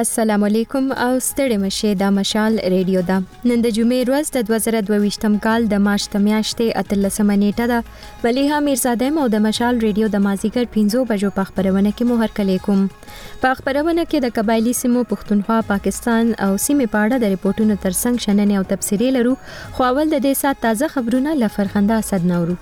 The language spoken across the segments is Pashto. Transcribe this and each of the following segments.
السلام علیکم او ستړي مشه د مشال ریډیو دا نن د جمعې ورځ د 2022م کال د مارچ میاشتې 13 نیټه ده مليحه میرزاده مو د مشال ریډیو د مازیګر 5 بجو په خبرونه کې مو هرکلی کوم په خبرونه کې د قبایلی سیمو پښتونخوا پاکستان او سیمې پاړه د ریپورتونو ترڅنګ شننې او تفسیری لرو خو اول د دې سات تازه خبرونه لفرخنده اسد نورو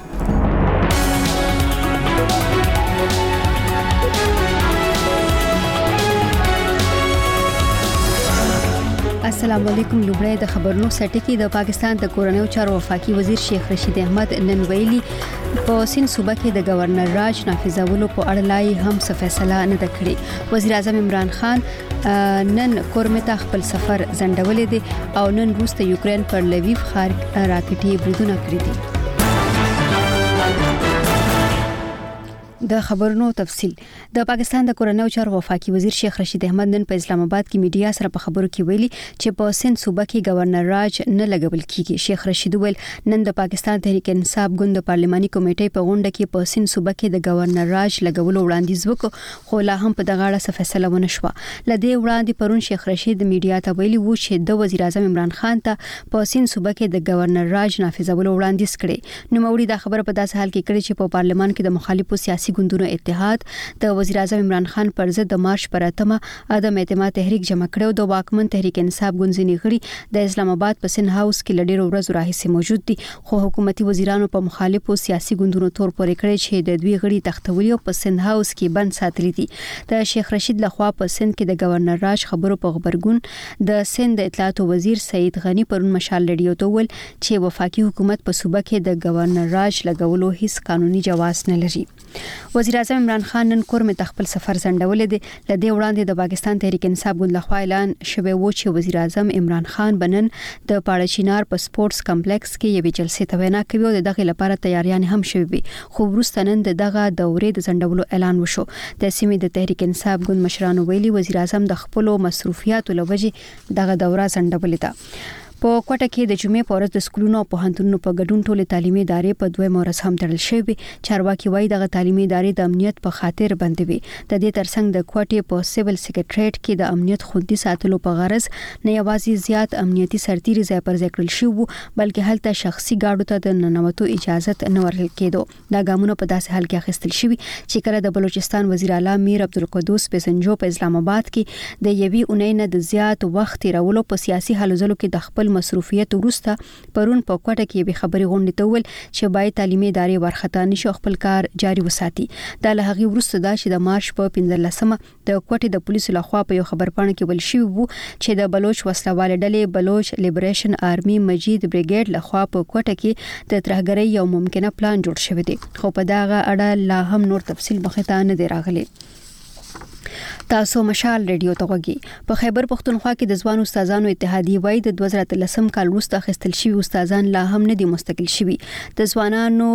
السلام علیکم لوبړی د خبرونو سټکی د پاکستان د کورنیو چارو وفاقي وزیر شیخ رشید احمد نن ویلي په سین صوبه کې د گورنر راج نافذولو په اړه لای هم څه فیصله نه ده کړې وزیر اعظم عمران خان نن کورمه خپل سفر ځنډولې دي او نن روس ته یوکرين پر لویف ښار راکټي بریدونه کړی دي د خبرونو تفصیل د پاکستان د کورنیو چارو وفاقي وزیر شیخ رشید احمد نن په اسلام آباد کې میډیا سره په خبرو کې ویلي چې په سند صوبه کې گورنر راج نه لګول کیږي شیخ رشید ویل نن د پاکستان تحریک انصاف ګوند پارلماني کمیټې په غونډه کې په سند صوبه کې د گورنر راج لګولو وړاندیز وکړ خو لا هم په دغه اړه څه فیصله ونه شوه لدې وړاندې پرون شیخ رشید میډیا ته ویلي وو چې د وزیر اعظم عمران خان ته په سند صوبه کې د گورنر راج نافذولو وړاندیز کړي نو موري دا خبره په داسې حال کې کړي چې په پارلمان کې د مخالفو سیاسي ګوندونو اتحاد د وزیر اعظم عمران خان پر ضد د مارچ پر اتمه عدم اعتماد تحریک جمع کړو د واکمن تحریک انصاف ګوند غړي د اسلام آباد په سن هاوس کې لډیر ورځ راهیسې موجود دي خو حکومتي وزیرانو په مخالفو سیاسي ګوندونو تور پورې کړی چې د دوی غړي تختولي او په سن هاوس کې بند ساتلي دي د شیخ رشید لخوا په سند کې د گورنر راج خبرو په خبرګون د سند اطلاعات وزیر سعید غنی پرون مشال ریډیو ته ویل چې وفاقي حکومت په صوبه کې د گورنر راج لګولو هیڅ قانوني جواز نه لري وزیر اعظم عمران خان نن کورمه خپل سفر ځنډولې دي لدې وړاندې د پاکستان تحریک انصاف ګوند لخوا اعلان شوی و چې وزیر اعظم عمران خان بنن د پاړه چینار په سپورتس کمپلیکس کې یوې جلسې ته وینا کوي او دغه لپاره تیاریان هم شوي وي خو وروسته نن دغه دورې د ځنډولو اعلان وشو د سیمې د تحریک انصاف ګوند مشرانو ویلي وزیر اعظم د خپل مصروفیاتو لوجې دغه دوره ځنډولې ده په کوټه کې د جمعې په ورځ د سکولونو او پوهنتونونو په ګډون ټول تعلیمي ادارې په دوه مورز هم تړل شوی چارواکي وایي دغه تعلیمي ادارې د امنیت په خاطر بندوي د دې ترڅنګ د کوټې په سیول سیکریټریټ کې د امنیت خوندي ساتلو په غرض نه یوازې زیات امنیتي سرتیري ځای پر ځای کړل شو بلکې هلته شخصي گاډو ته د ننوتو اجازه نه ورکړل کېدو دا ګامونه په داسې حال کې اخیستل شوی چې کله د بلوچستان وزیر اعلی میر عبدالقدوس پیسنجو په اسلام آباد کې د یوې اونۍ نه د زیات وخت تیرولو په سیاسي حل ځلو کې د خپل مصروفیت ورسته پرون په کوټه کې به خبري غونډه ته ول چې باید تعلیمي ادارې ورختا نشي خپل کار جاري وساتي دا له هغه ورسته دا چې د مارچ په 15مه د کوټې د پولیسو لخوا په یو خبرپاڼه کې ول شوی وو چې د بلوچ وسلوال ډلې بلوچ لیبریشن آرمي مجید بریګیډ لخوا په کوټه کې د ترهګرۍ یو ممکنه پلان جوړ شوی دی خو په داغه اړه لا هم نور تفصیل مخته نه دی راغلی تاسو مشال ریډیو ته وګورئ په خیبر پختونخوا کې د ځوان استادانو اتحادیه وای د 2013 کال وروسته خستل شوی استادان لا هم نه دي مستقل شوی د ځوانانو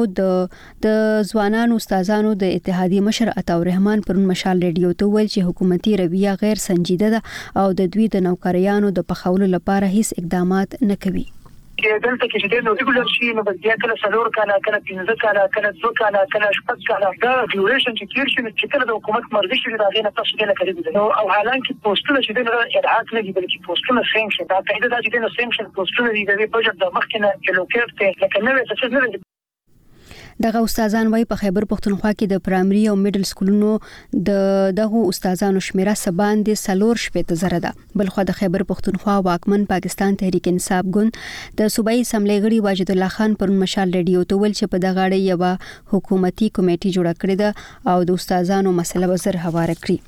استادانو د اتحادیه مشر عطا الرحمن پرون مشال ریډیو ته ویل چې حکومتي رویه غیر سنجیده ده او د دوی د نوکریانو د پخولو لپاره هیڅ اقدامات نه کوي کې دلته کې چې نو ریګولر شي نو بیا کله سلور کاله کله 15 کاله کله 2 کاله کله 6 کاله دا ډیوریشن چې تیر شي چې کله د حکومت مرضی شي دا غینه تاسو کې نه کوي نو او حالانکه پوسټونه چې د ادعات نه دي بلکې پوسټونه سینکشن دا پیدا د دې سینکشن پوسټونه دي د بجټ د مخکنه کلوکیټ ته لکه نوې څه نه دي دغه استادان وای په خیبر پختونخوا کې د پرایمري او میډل سکولونو دغه استادانو شمیره سباندې سلور شپه زره ده بلخو د خیبر پختونخوا واکمن پاکستان تحریک انصاف ګوند د صوبایي اسمبلی غړي واجد الله خان پرون مشال ریډیو ته ویل چې په دغه اړه یو حکومتي کمیټه جوړه کړې ده او د استادانو مسله وزر حواله کړی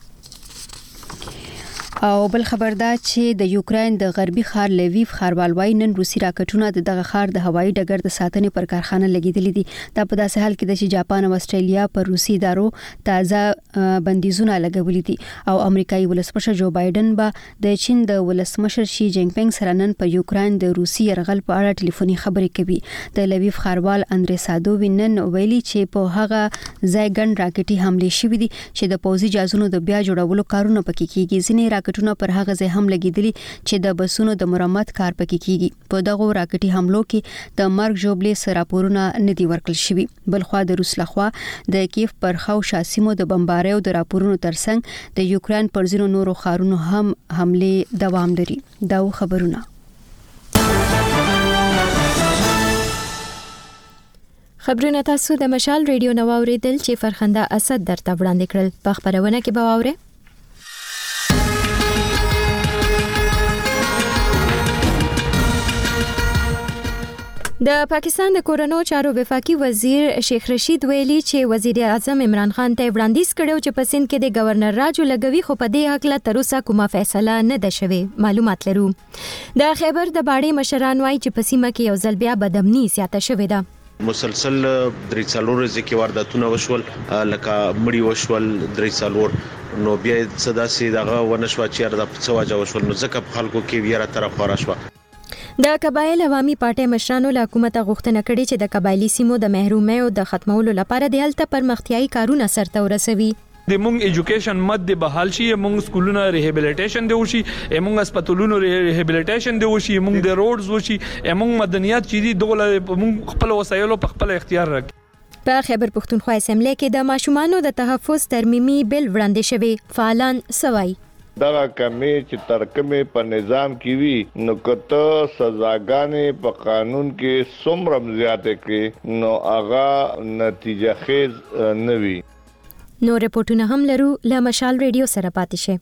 او بل خبردار چې د یوکرين د غربي ښار لویف ښاروالوي نن روسي راکټونه دغه ښار د هوایي ډګر د ساتنې پر کارخانه لګیدلې دي دا په داسې حال کې د جاپان او استرالیا پر روسي ادارو تازه بندیزونه لګولې دي او امریکایي ولسمشر جو بایدن به د چین د ولسمشر شي جینګ پینګ سره نن په یوکرين د روسي يرغل په اړه ټلیفوني خبرې کوي د لویف ښاروال اندري سادووی نن ویلي چې په هغه ځای ګڼ راکټي حمله شوې دي چې د پوځي جهازونو د بیا جوړولو کارونه پکې کیږي ځینې راکټونه پر هغه ځای هم لګیدلي چې د بسونو د مرمت کار پکې کیږي. په دغه راکټي حملو کې د مرګ ژوبلې سراپورونه ندي ورکړل شوي. بلخوا د روس لخوا د کیف پر خاوشا سیمو د بمباریو د راپورونو ترڅنګ د یوکرين پر ځینو نورو ښارونو هم حمله دوام لري. دا خبرونه خبرونه تاسو د مشال ریډیو نو اوریدل چې فرخنده اسد درته وړاندې کړل. په خبرونه کې به واورئ د پاکستان د کورونو چارو وفاقي وزیر شیخ رشید ویلي چې وزیر اعظم عمران خان ته وړاندیز کړو چې په سند کې د گورنر راجو لګوي خو په دې حق لا تر اوسه کومه فیصله نه ده شوې. معلومات لرو د خیبر د باړې مشران وایي چې په سیمه کې یو ځل بیا بدامني زیاته شوې ده. مسلسل درې څلور ځکه وارداتونه وشول لکه مړی وشول درې څلور نو بیا صدا سي دغه ونشوا چې د څواجه وشول نو ځکه په خلکو کې ویره طرف خورا شو. د قبایل عوامي پارټي مشرانو له حکومت غوښتنه کړې چې د قبایلی سیمو د محرومۍ او د ختمولو لپاره د هلته پرمختیايي کارونه سرته ورسوي. د مونږ ایجوکیشن مد د بحال شي مونږ سکولونو ریهابیلیټیشن دی وشي مونږ هسپتالونو ریهابیلیټیشن دی وشي مونږ د روډز وشي مونږ مدنیات چې دی دوله مونږ خپل وسایلو په خپل اختیار راکړي. په خیبر پښتونخوا اسمبلی کې د ماشومانو د تحفظ ترمیمي بل وړاندې شوی. فعالان سوای دغه کمی چې ترکمه په نظام کې وي نو کته سزاګانې په قانون کې څومره زیاتې کې نو هغه نتیجه خیز نه وي. نو رپورټونه هم لرو له مشال ریډیو سره پاتې شئ.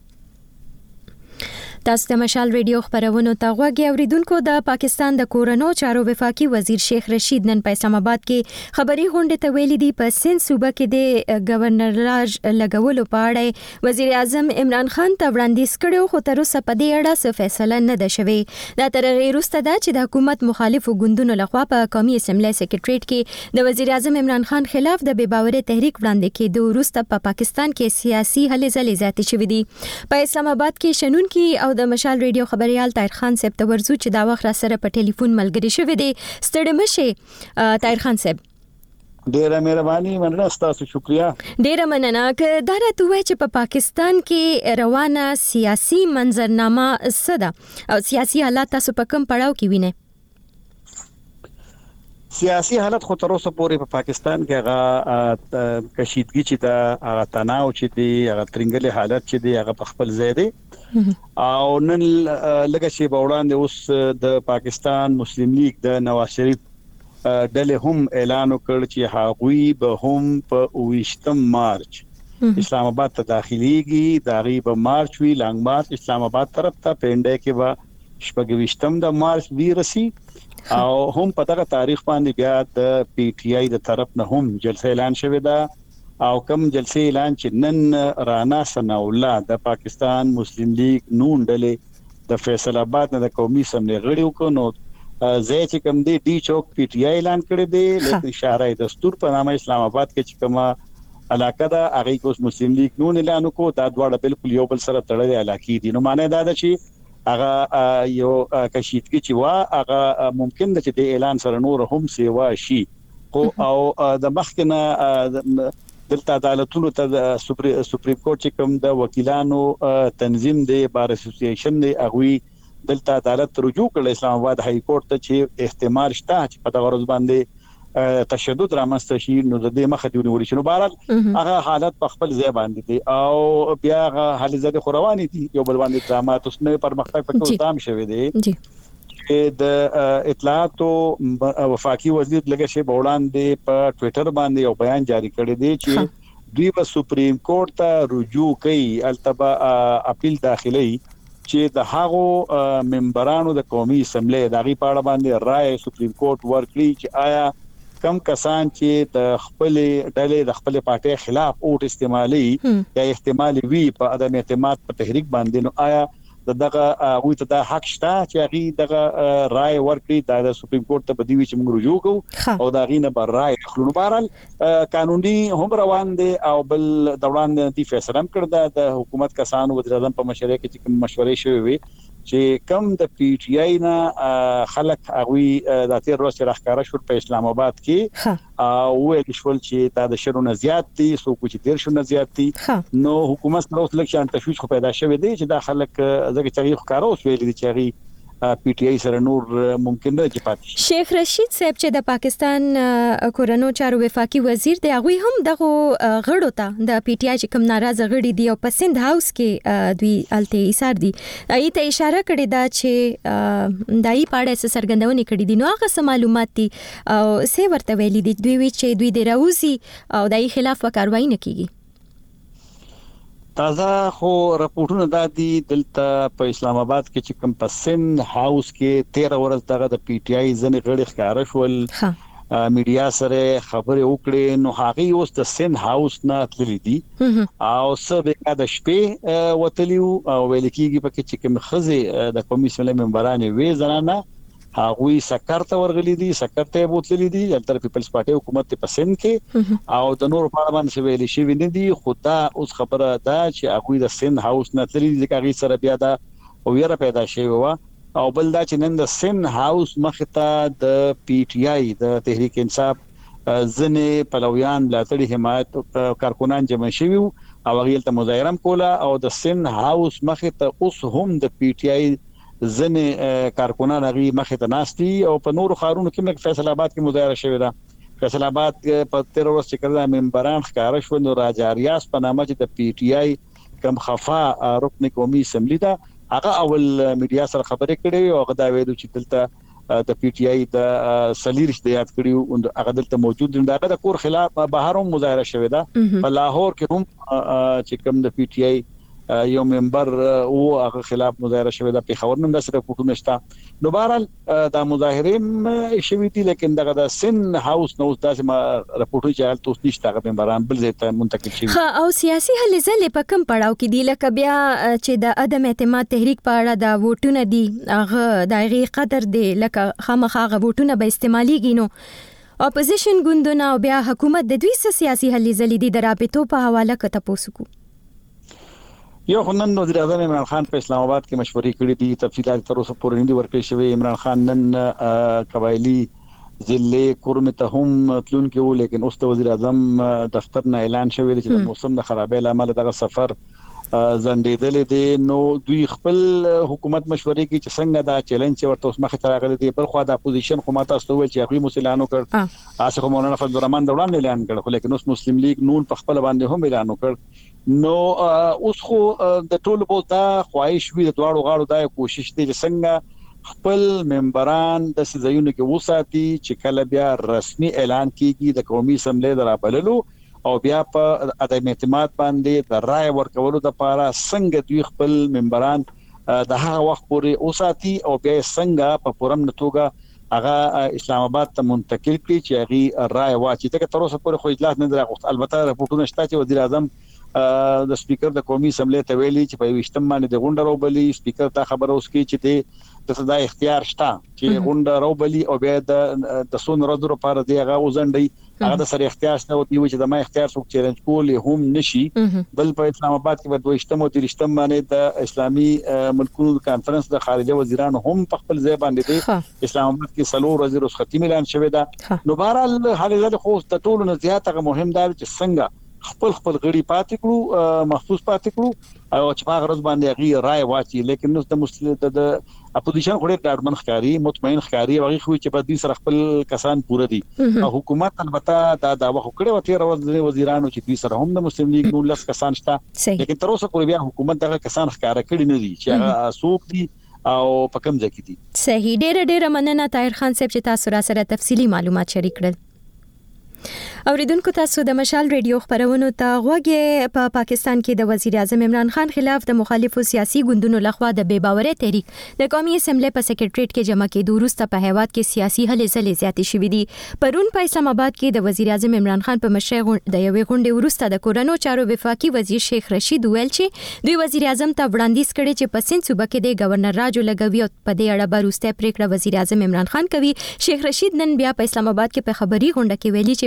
تاسو د مشال ریډیو خبرونو ته غوږی اوریدونکو. د پاکستان د کورونو چارو وفاقي وزیر شیخ رشید نن په اسلام آباد کې خبري غونډه ته ویلي دی په سند صوبه کې د گورنر راج لګولو په اړه وزیر اعظم عمران خان ته وړاندیز کړو خو تر اوسه په دې اړه څه فیصله نه ده شوې. دا تر هغه وروسته ده چې د حکومت مخالفو ګوندونو لخوا په قومي اسمبلی سیکریټریټ کې د وزیر اعظم عمران خان خلاف د بې باورۍ تحریک وړاندې کېدو وروسته په پاکستان کې سیاسي هلې ځلې زیاتې شوې دي. په اسلام آباد کې شنونکي او د مشال ریډیو خبريال طاهر خان صاحب ته ورزو چې دا وخت را سره په ټلیفون ملګری شوی دی. ستړي مشه طاهر خان صاحب. ډیره مهرباني مننه تاسو شکریا. ډیره مننه که دا راته وای چې په پاکستان کې روانه سیاسي منظرنامه څه ده او سیاسي حالات تاسو په کوم پړاو کې وینئ؟ سیاسي حالت خو تر اوسه پورې په پاکستان کې هغه کشیدګي چې دا هغه تناو چې دی هغه ترنګلې حالت چې دی هغه په خپل ځای دی او نن لکه چې وړاندې اوس د پاکستان مسلم لیگ د نواز شریف ډلې هم اعلان وکړ چې هغوی به هم په 28 مارچ اسلام آباد ته داخليږي. دا غي په مارچ وی لانګ مارچ اسلام آباد طرف ته پنده کې به شپږ د مارچ ویرسي او هم په دغه تاریخ باندې بیا د پی ټی آی د طرف نه هم جلسه اعلان شوه دا او کوم جلسه اعلان چې نن رانا ثنا الله د پاکستان مسلم لیگ نون ډلې د فیصل آباد نه د قومي سملې غړي وکړو زه چې کوم دی چوک پی ټی آی اعلان کړی دی لکه اشاره دستور په نامه اسلام آباد کې چې کومه علاقه دا هغه کوس مسلم لیگ نون اعلان وکړو دا دواړه بالکل یو بل سره تړلې علاقې دي. نو معنی دا ده چې هغه یو کشیدګي چې وا هغه ممکن ده چې د اعلان سره نور هم سیوا شي خو او د مخکنه دلته عدالتونو ته د سپریم کورټ چې کوم د وکیلانو تنظیم دی بار اسوسییشن دی هغه دلته عدالت رجوع کړ اسلام آباد های کورټ ته چې احتمال شته چې په دغه ورځ باندې تشدد رامنځته شي نو د دې مخه دی ونیول شي. نو بهرحال هغه حالت په خپل ځای باندې دي او بیا هغه حل زده خرواني دي یو بل باندې اقدامات اوس نه پرمختګ پکې تام شوی دی چې د اطلاعات او وفاقي وزیر لګه شی وړاندې په ټوئیټر باندې یو بیان جاری کړی دی چې دوی په سپریم کورټ ته رجوع کوي التبا اپیل داخلي چې د هغو ممبرانو د قومي اسمبلی دغه پاړه باندې رائے سپریم کورټ ورکړي چې آیا کم کسان چې د خپل ډلې د خپل پارټي خلاف اوټ استعمالي یا احتمال وی په عدم اعتماد په تحریک باندې نو آیا دغه وي ته د حق شته چې هغه دغه رائے ورکړي د سپریم کورټ ته بدیوي چې موږ رجوع کوو او دا غینه بر رائے خلونو بهرال قانوني هم روان دي او بل دوران دي فیصله کړ د حکومت کسانو وزیر اعظم په مشورې کې چې مشورې شوې وي چې کم د پی ټی آی نه خلک هغه د تیر ورځ راخکاره شو په اسلام آباد کې او ویل شول چې دا د شرونه زیات دي سو کو چې ډیر شونه زیات دي نو حکومت سره اوس لکه ان تشویش خو پیدا شوی دی چې دا خلک زګ تاریخ کارو اوس ویل دي چې پی ټی آی سره نور ممکن نه چې پاتې شیخ رشید صاحب چې د پاکستان کورونو چارو وفاقي وزیر دی هغه هم دغه غړو ته د پی ټی آی چې کوم ناراضه غړي دی او په سند هاوس کې دوی الته ایثار دي ایته اشاره کړې ده چې دای پاړه سرګندونې کړې دي نو هغه معلومات دي او څه ورته ویلي دي دوی چې دوی د راوزي او دای خلاف کاروایی نه کیږي تازه خو راپورټونه دادي دلته په اسلام آباد کې چې کوم پسن هاوس کې 13 ورځ دغه د پی ټی آی ځنې غړي ښکار شول میډیا سره خبرې وکړې نو هغه اوس د سن هاوس نه تللی دي او سبا د شپې وتلیو او ویل کېږي په کې چې کوم خزه د کمیسیون ممبران وی زنانه هغه سکر ته ورغلي دي سکر ته بوتللي دي تر پیپلز پارټي حکومت په پسند کې او د نور پارلمان څخه ویل شي ویني دي خدا اوس خبره ده چې هغه د سن هاوس نه تللی دي چې سره بیا دا ویره پیدا شوی و او بل دا چې نن د سن هاوس مخته د پی ټی آی د تحریک انصاف ځنې پلویان لاتړي حمایت کارکونان جمع شوي او هغه ته مظاهره کوله او د سن هاوس مخته اوس هم د پی ټی آی ځنې کارکونان هغه مخه ته ناشتي او په نورو خارونو کې فیصل آباد کې مظاهره شوې ده فیصل آباد په 13 ورځې چې کړه ممبران ښکارا شو نو راجاریاس په نامه چې د پی ټی آی کم خفا رکن قومي اسمبلی دا هغه اول میډیا سره خبرې کړې او هغه دا ویلو چې دلته د پی ټی آی د سلیرش د یاد کړیو او هغه دلته موجود دی دا د کور خلاف بهر هم مظاهره شوې ده په لاهور کې هم چې کوم د پی ټی آی یو ممبر او هغه خلاف مظاهره شوې ده په خبرنم د سره پټو نشتا نو بهرال دا مظاهرین شوې دي لیکن دغه د سن هاوس نو داسې ما راپورټ چې تاسو نشته هغه ممبران بل ځای ته منتقل شي او سیاسي هلې ځلې په کم پړاو کې دي لکه بیا چې د عدم اعتماد تحریک په اړه د ووټونه دي هغه د هغه قدر دی لکه خامخا هغه ووټونه به استعماليږي نو اپوزیشن ګوندونه او بیا حکومت د دوی سیاسي هلې ځلې دي د رابطو په حواله کته پوسکو یو خنن وزیر اعظم عمران خان په اسلام آباد کې مشورې کړې دي تفصیلات تر اوسه پورې نه دي ورکړې شوی عمران خان نن قبایلی ضلع کورم ته هم تلون کې و لیکن اوس د وزیر اعظم دفتر نه اعلان شوی دی چې د موسم د خرابې لامل دغه سفر زندېدل دي نو دوی خپل حکومت مشورې کې چې څنګه دا چیلنج ورته اوس مخه راغلي دي بل خو د اپوزیشن خو ماته استوي چې هغه مسلمانانو کړ اسه مولانا فضل الرحمن دوران اعلان کړ لیکن اوس مسلم لیگ نون په خپل باندې هم اعلان وکړ نو اوس خو د ټولو په تا خواهش وي د دواړو غاړو دا کوشش دي چې څنګه خپل ممبران د سيزونو کې وساتي چې کله بیا رسمي اعلان کیږي د قومي اسمبلی درابللو او بیا په عدم اعتماد باندې د رائے ورکولو لپاره څنګه دوی خپل ممبران د هغه وخت پورې وساتي او بیا څنګه په پورم نتوګه هغه اسلام آباد ته منتقل کړي چې هغه رائے واچي ته تر اوسه پورې خو اجلاس نه درغوت البته راپورټونه شته چې وزیر اعظم د سپیکر د قومي اسمبلی ته ویلي چې په وشتم باندې د غونډه روبلي سپیکر ته خبر اوس کی چې د صدا اختیار شته چې غونډه روبلي او بیا د سون ردو لپاره دی هغه وزنډي هغه د سره اختیار شته او دی چې د ما اختیار څوک چیلنج کول هم نشي بل په اسلام آباد کې په 22 او 23 باندې د اسلامي ملکونو کانفرنس د خارجه وزیرانو هم په خپل ځای باندې دی اسلام آباد کې سلور وزیر اوس ختمي اعلان شوی دا نو بهرحال حالې خو د ټولو نه زیاته مهم دی چې څنګه خپل غړي پاتې کړو محفوظ پاتې کړو او چې هغه ورځ باندې هغه رائے واچي لیکن نو د مسلمان د اپوزیشن خو ډېر ډاډمن ښکاری مطمئن ښکاری هغه خو چې په دې سره خپل کسان پوره دي او حکومت البته دا داوا وکړه و تیر ورځ وزیرانو چې دوی سره هم د مسلم لیگ نو لس کسان شته لیکن تر اوسه پورې بیا حکومت دغه کسان ښکارا کړی نه دي چې هغه سوق دي او په کوم ځای کې دي صحیح ډېر مننه طاهر خان صاحب چې تاسو را سره تفصيلي معلومات شریک کړل اوریدونکو تاسو د مشال ریډیو خبرونو ته غوږی په پاکستان کې د وزیر اعظم عمران خان خلاف د مخالفو سیاسي ګوندونو لخوا د بے باورۍ تحریک د قومي اسمبلی په سیکریټریټ کې جمع کېدو وروسته په هیواد کې سیاسي هلې ځلې زیاتې شوې دي پرون په اسلام آباد کې د وزیر اعظم عمران خان په مشرۍ د یوې غونډې وروسته د کورونو چارو وفاقي وزیر شیخ رشید ویل چې دوی وزیر اعظم ته وړاندیز کړي چې په سند صوبه کې د گورنر راجو لګوي او په دې اړه وروسته پریکړه وزیر اعظم عمران خان کوي شیخ رشید نن بیا په اسلام آباد کې په خبري غونډه کې ویلي چې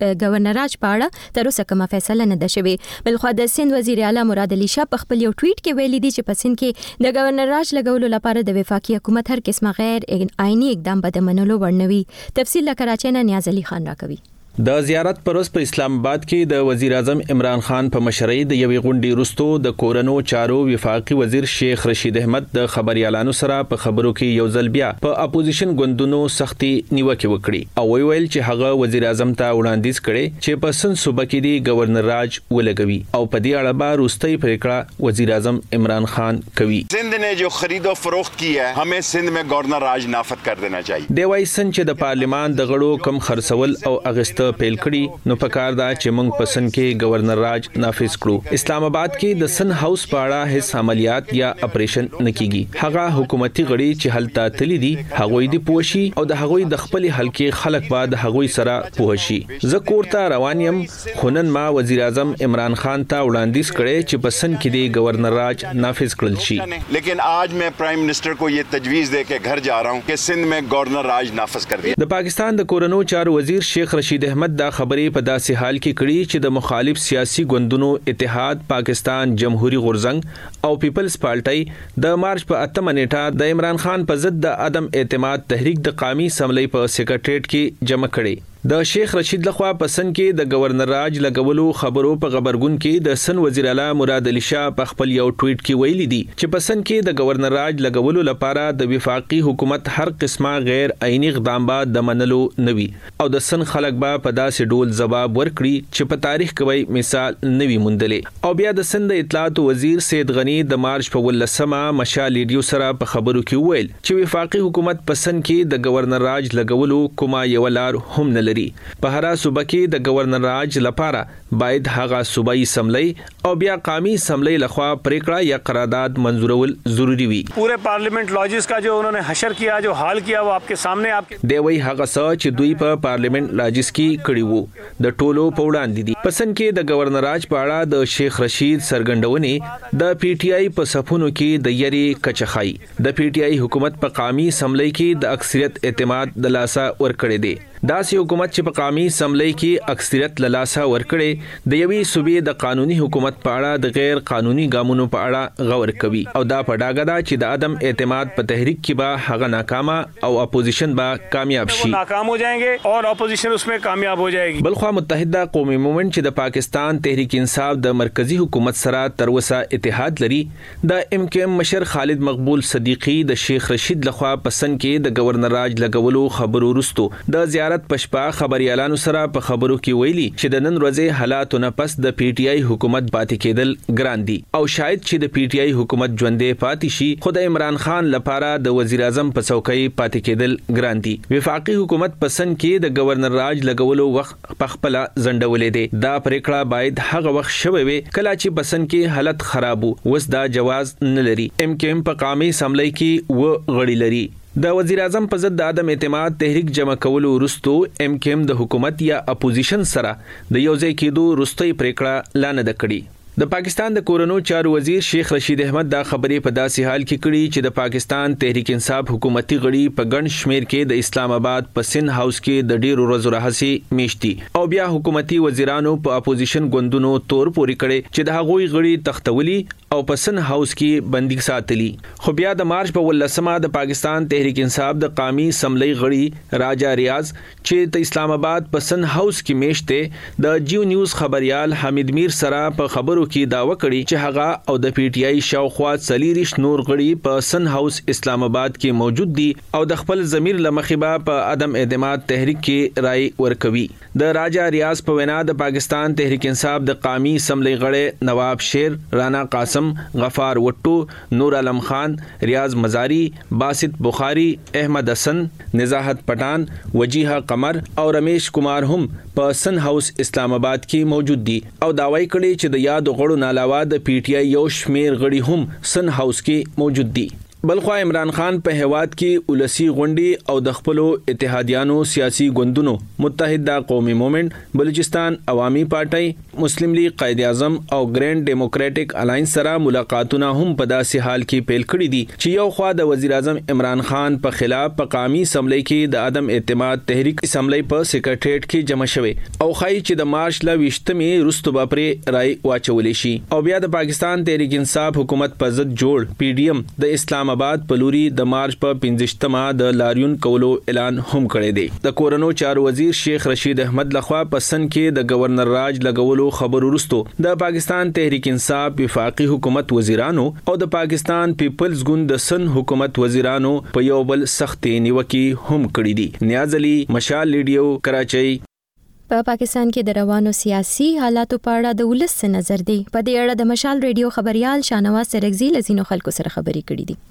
گورنر راج په اړه تر اوسه کومه فیصله نه ده شوې. بلخو د سند وزیر اعلی مراد علي شاه په خپل یو ټویټ کې ویلي دي چې په سند کې د گورنر راج لګولو لپاره د وفاقي حکومت هر قسمه غیر آئینی اقدام به د منلو وړ نه وي. تفصیل له کراچۍ نه نیاز علي خان راکوي. د زیارت پروس په اسلام آباد کې د وزیر اعظم عمران خان په مشرۍ د یوې غونډې وروسته د کورونو چارو وفاقي وزیر شیخ رشید احمد د خبريالانو سره په خبرو کې یو ځل بیا په اپوزیشن ګوندونو سختي نیوکه وکړي او ویل چې هغه وزیر اعظم ته وړاندیز کړي چې په سند صوبه کې دی گورنر راج ولګوي او په دې اړه به وروستۍ پریکړه وزیر اعظم عمران خان کوي. سند نے جو خرید و فروخت کی ہے ہمیں سند میں گورنر راج نافذ کر دینا چاہیے. دی وايي چې د پارلیمان د غړو کم خرڅول او اغست پیل کړي نو پکار دا چې موږ پسند کې گورنر راج نافذ کړو. اسلام آباد کې د سن هاوس په اړه هیڅ عملیات یا اپریشن نکېږي. هغه حکومتي غړي چې هلته تللی دي هغوی دی پوښي او د هغوی د خپل حلقې خلک بعد هغوی سره پوښي. زه کوړه روان یم خونن ما وزیر اعظم عمران خان ته وړاندیز کړي چې پسند کې دی گورنر راج نافذ کړل شي. لیکن آج میں پرائم منسٹر کو یہ تجویز دے کے گھر جا رہا ہوں کہ سندھ میں گورنر راج نافذ کر دیا. د پاکستان د کورونو چارو وزیر شیخ رشید احمد دا خبرې په داسې حال کې کړي چې د مخالف سیاسي ګوندونو اتحاد پاکستان جمهوریت غورځنګ او پیپلز پارټي د مارچ په 8 نیټه د عمران خان په ضد د عدم اعتماد تحریک د قومي اسمبلی په سیکریټریټ کې جمع کړي. د شیخ رشید لخوا پسند کې د گورنر راج لګولو خبرو په خبرګون کې د سن وزیر اعلی مراد علي شاه په خپل یو ټویټ کې ویلي دي چې پسند کې د گورنر راج لګولو لپاره د وفاقي حکومت هر قسمه غیر آئینی اقدام به د منلو نوي او د سن خلک به په داسې ډول جواب ورکړي چې په تاریخ کې مثال نوي مونډلې. او بیا د سند اطلاعات وزیر سید غنی د مارچ په 18 مشال ریډیو سره په خبرو کې ویل چې وفاقي حکومت پسند کې د گورنر راج لګولو کومه یو لار هم نه لري. په هر صوبه کې د گورنر راج لپاره باید هغه صوبایي اسمبلی او بیا قومي اسمبلی لخوا پریکړه یا قرارداد منظورول ضروری وي. پورے پارلیمنٹ لاجز کا جو انہوں نے حشر کیا جو حال کیا وہ آپ کے سامنے آپ کے دی وی هغه څه چې دوی په پارلیمنت لاجز کې کړی وو د ټولو په وړاندې دي. پسند کې د گورنر راج په اړه د شیخ رشید سرګندونې د پی ټی آی په صفونو کې د یری کچخای. د پی ټی آی حکومت په قومي اسمبلی کې د اکثریت اعتماد د لاسه ورکړی دی. داسې حکومت چې په قومي اسمبلی کې اکثریت له لاسه ورکړي د یوې صوبې د قانوني حکومت په اړه د غیر قانوني ګامونو په اړه غور کوي او دا په ډاګه ده چې د عدم اعتماد په تحریک کې به هغه ناکامه او اپوزیشن به کامیاب شي. ناکام ہو جائیں گے اور اپوزیشن اس میں کامیاب ہو جائے گی. بلخوا متحده قومي مومنت چې د پاکستان تحریک انصاف د مرکزی حکومت سره تر اوسه اتحاد لري د ام کیو ام مشر خالد مقبول صدیقی د شیخ رشید لخوا پسند کې د گورنر راج لګولو خبرو وروسته د زیارت پشپا خبريالانو سره په خبرو کې ویلي چې د نن ورځې حالاتو نه پس د پی ټی آی حکومت پاتې کېدل ګران دي او شاید چې د پی ټی آی حکومت ژوندې پاتې شي خو د عمران خان لپاره د وزیر اعظم په څوکۍ پاتې کېدل ګران دي. وفاقي حکومت پسند کې د گورنر راج لګولو وخت په خپل ځنډولې دي. دا پریکړه باید هغه وخت شوي وي کله چې پسند کې حالت خراب وس دا جواز نه لري. ام کیو ام په قومي اسمبلی کې و غړي لري. د وزیر اعظم په ضد د عدم اعتماد تحریک جمع کولو وروسته ام کیو ام د حکومت یا اپوزیشن سره د یوځای کېدو وروستۍ پریکړه لا نه ده کړې. د پاکستان د کورونو چارو وزیر شیخ رشید احمد دا خبرې په داسې حال کې کړي چې د پاکستان تحریک انصاف حکومتي غړي په ګڼ شمیر کې د اسلام آباد په سن هاوس کې د ډیرو ورځو راهسي میشتي او بیا حکومتي وزیرانو په اپوزیشن ګوندونو تور پوري کړي چې د هغوی غړي تختولي او په سن هاوس کې بندي ساتلي. خو بیا د مارچ په 18 د پاکستان تحریک انصاف د قومي اسمبلی غړي راجا ریاض چې د اسلام آباد په سن هاوس کې میشته د جیو نیوز خبريال حمید میر سره په خبرو کې داوا کړی چې هغه او د پی ټی آی شاوخوا 40 نور غړي په سن هاوس اسلام آباد کې موجود دي او د خپل ضمیر لمخبا په عدم اعتماد تحریک کې رائے ورکوي. د راجا ریاض په وینا د پاکستان تحریک انصاف د قومي اسمبلی غړي نواب شیر، رانا قاسم، غفار وټو، نور عالم خان، ریاض مزاری، باسط بخاری، احمد حسن، نزاحت پٹان، وجیحہ قمر او رمیش کمار هم په سن هاوس اسلام آباد کې موجود دي او داوای کړي چې د یاد غړو نه علاوه د پی ټی آی یو شمیر غړي هم سن هاوس کې موجود دي. بلخوا عمران خان په هواد کې ولسی غونډې او د خپل اتحادیانو سیاسي ګوندونو متحده قومي موومېنټ، بلوچستان عوامي پارټي، مسلم لیگ قائد اعظم او ګرینډ ډیموکراټک الاینس سره ملاقاتونه هم په داسې حال کې پیل کړي دي چې یو خوا د وزیر اعظم عمران خان په خلاف په قومي اسمبلی کې د عدم اعتماد تحریک اسمبلی په سیکریټریټ کې جمع شوه او خای چې د مارچ ل 20مې وروسته به پرې رای واچولې شي او بیا د پاکستان تحریک انصاف حکومت په ضد جوړ پی ډی ایم د اسلام آباد پلوري د مارچ په 15مه د لاریون کولو اعلان هم کړی دی. د کورونو چارو وزیر شیخ رشید احمد لخوا پسند کې د گورنر راج لګولو خبر ورستو د پاکستان تحریک انصاف وفاقي حکومت وزیرانو او د پاکستان پیپلز ګوند د سن حکومت وزیرانو په یو بل سخت نیوکي هم کړی دي. نیاز علي، مشال ریډیو، کراچۍ. په پاکستان کې د روانو سیاسي حالاتو په اړه د ولس نظر دی. په دې اړه د مشال ریډیو خبريال شاهنواز سرګزی لزینو خلکو سره خبرې کړې دي.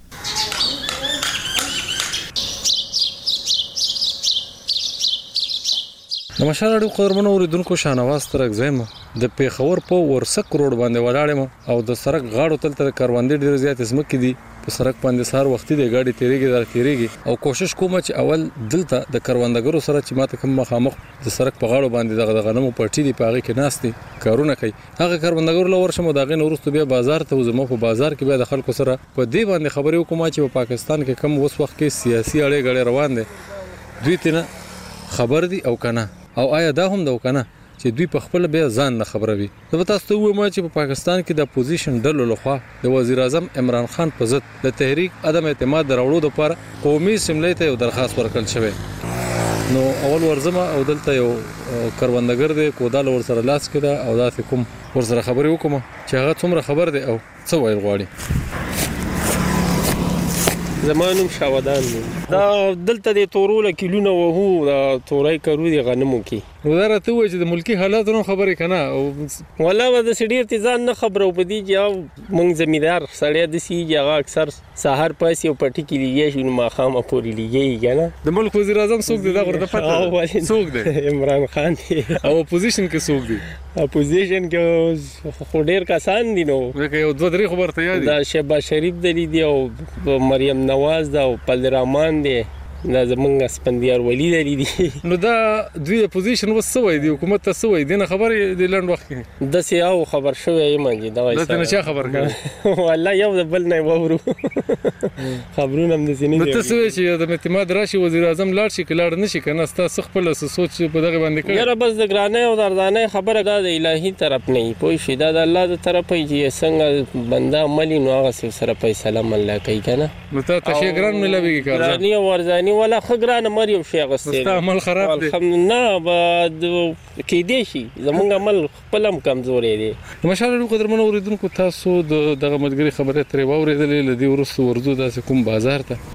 د مشال ریډیو قدرمنو اوریدونکو شاهنواز سرګزی د پیښور په ورسک روډ باندې ولاړم او د سړک غاړو تل تر کاروانده ډیر زیات زمکې دي. په سړک باندې سار وختي د گاډي تیریږي او کوشش کوم چې اول دلته د کاروندګرو سره چې ماته کوم مخامخ د سړک په غاړو باندې د غنمو پټي دی پاغي کې ناشتي کارونه کوي. هغه کاروندګرو لور شمو دغه نورستو بیا بازار ته وزمو په بازار کې بیا د خلکو سره په دې باندې خبرې وکوم چې په پاکستان کې کم وس وخت کې سیاسي اړې غړې روان دي. دوی تنه خبر دي او کنه او آیا دا هم دا کنه چې دوی په خپل بیا ځان نه خبروي. زه به تاسو ته وایم چې په پاکستان کې د اپوزیشن ډلو لخوا د وزیر اعظم عمران خان په ضد د تحریک عدم اعتماد دراوړو لپاره قومي اسمبلی ته یو درخواست ورکړل شوی. نو اول ورزمه او دلته یو کاروندګر دی کودال ور سره لاس کړه او دا کوم ور سره خبرې وکم چې هغه څومره خبر دی او څه ویل غواړي. زمانوم شاودان دا دلته د تورول کیلونه وهو دا تورای کرو دي غنمو کې ودارته وای چې د ملکی حالاتونو خبرې کنه او والله د سړي ارتزان نه خبرو پدې چې مونږ زمیدار سړی د سی جګه اکثر سحر پاس یو پټی کې لیږي شنو ما خامه پوری لیږي کنه. د ملک وزیر اعظم څوک دی دا ورته پته څوک دی؟ عمران خان دی. او اپوزیشن کې څوک دی؟ اپوزیشن کې خو ډیر کسان دي نو یو دوه درې خبرته یاد دي. دا شهباز شریف دی او مریم نواز دا او پلرمان دی دا زمونږ سپندیار ولی دی. نو دا دوی اپوزیشن وسوي دی حکومت ته سوي دی نه خبر دی لاند وخت کې د سیاو خبر شوی یم چې دا وایي دا څه خبر کړي والله یو د بل نه وورو خبرونه هم د سینې نو تاسو چې د اعتماد راشي وزیر اعظم لاړ شي کلاړ نشي کنه تاسو خپل سوچ په دغه باندې کړئ. یاره بس د ګرانه او دردانه خبره دا د الهي طرف نه پوي شي دا د الله د طرف چې څنګه بنده عملي نو هغه سره فیصله الله کوي کنه. نو ته شي ګران ملويږي کار ګرانی او ورزاني ولا خګرانه مریم شي غسته عمل خراب دي نه بعد کې دي شي زمونږ عمل خپلم کمزوري دي. مشال قدرمنو اوریدونکو تاسو دغه مدګری خبره ترې واوریدلې لدی ورسو ورزو داسې کوم بازار ته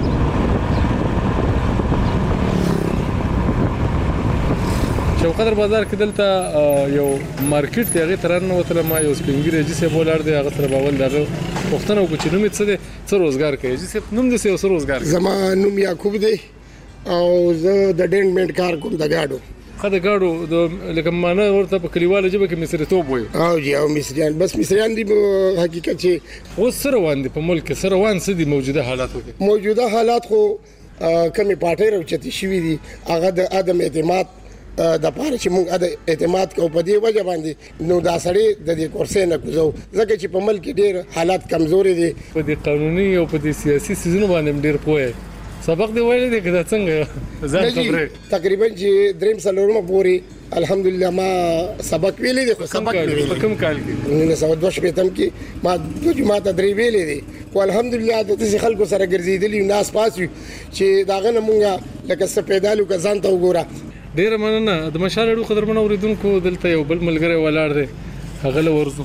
شوقدر بازار کې دلته یو مارکیټ دی هغه ترانه وتل ما یو سپینګری جسه بولار دی هغه سره باول دغه وختونه وکړي نو څه دي څه روزګار کوي جسه نوم دې څه روزګار زما نوم یعقوب دی او زه د ډینډمنټ کار کوم د گاډو خدای گاډو د لکه مانه ورته په کلیواله جبه کې مصری توپ وي او جی او مصریان بس مصریان دي حقیقت چې و سره وان دي په ملک سره وان سدي موجوده حالاتو کې موجوده حالات خو کمی پاټې راوچتي شوې دي هغه د عدم اعتماد د پاره چې موږ د اعتماد کو په دې وجه باندې نو دا سړی د دې کورسې نه کوزو ځکه چې په ملک ډېر حالات کمزوري دي په دې قانوني او په دې سیاسي سيزونو باندې ډېر پوهه سبق دی ویل دي کدا څنګه ځان خبره تقریبا چې دریم سلورمه پوری الحمدلله ما سبق ویلې دي سبق ویلې کوم کال کې 1922 کې ما د جمعه تدریب ویلې دي او الحمدلله د دې خلکو سره ګرځېدلې ناس پاسوي چې داغه مونږه لکه سپیدالو کا ځان ته وګوره. ډیر مننه د مشال ریډیو قدرمنو اوریدونکو دلته یو بل ملګری ولاړ دی هغه له ورزو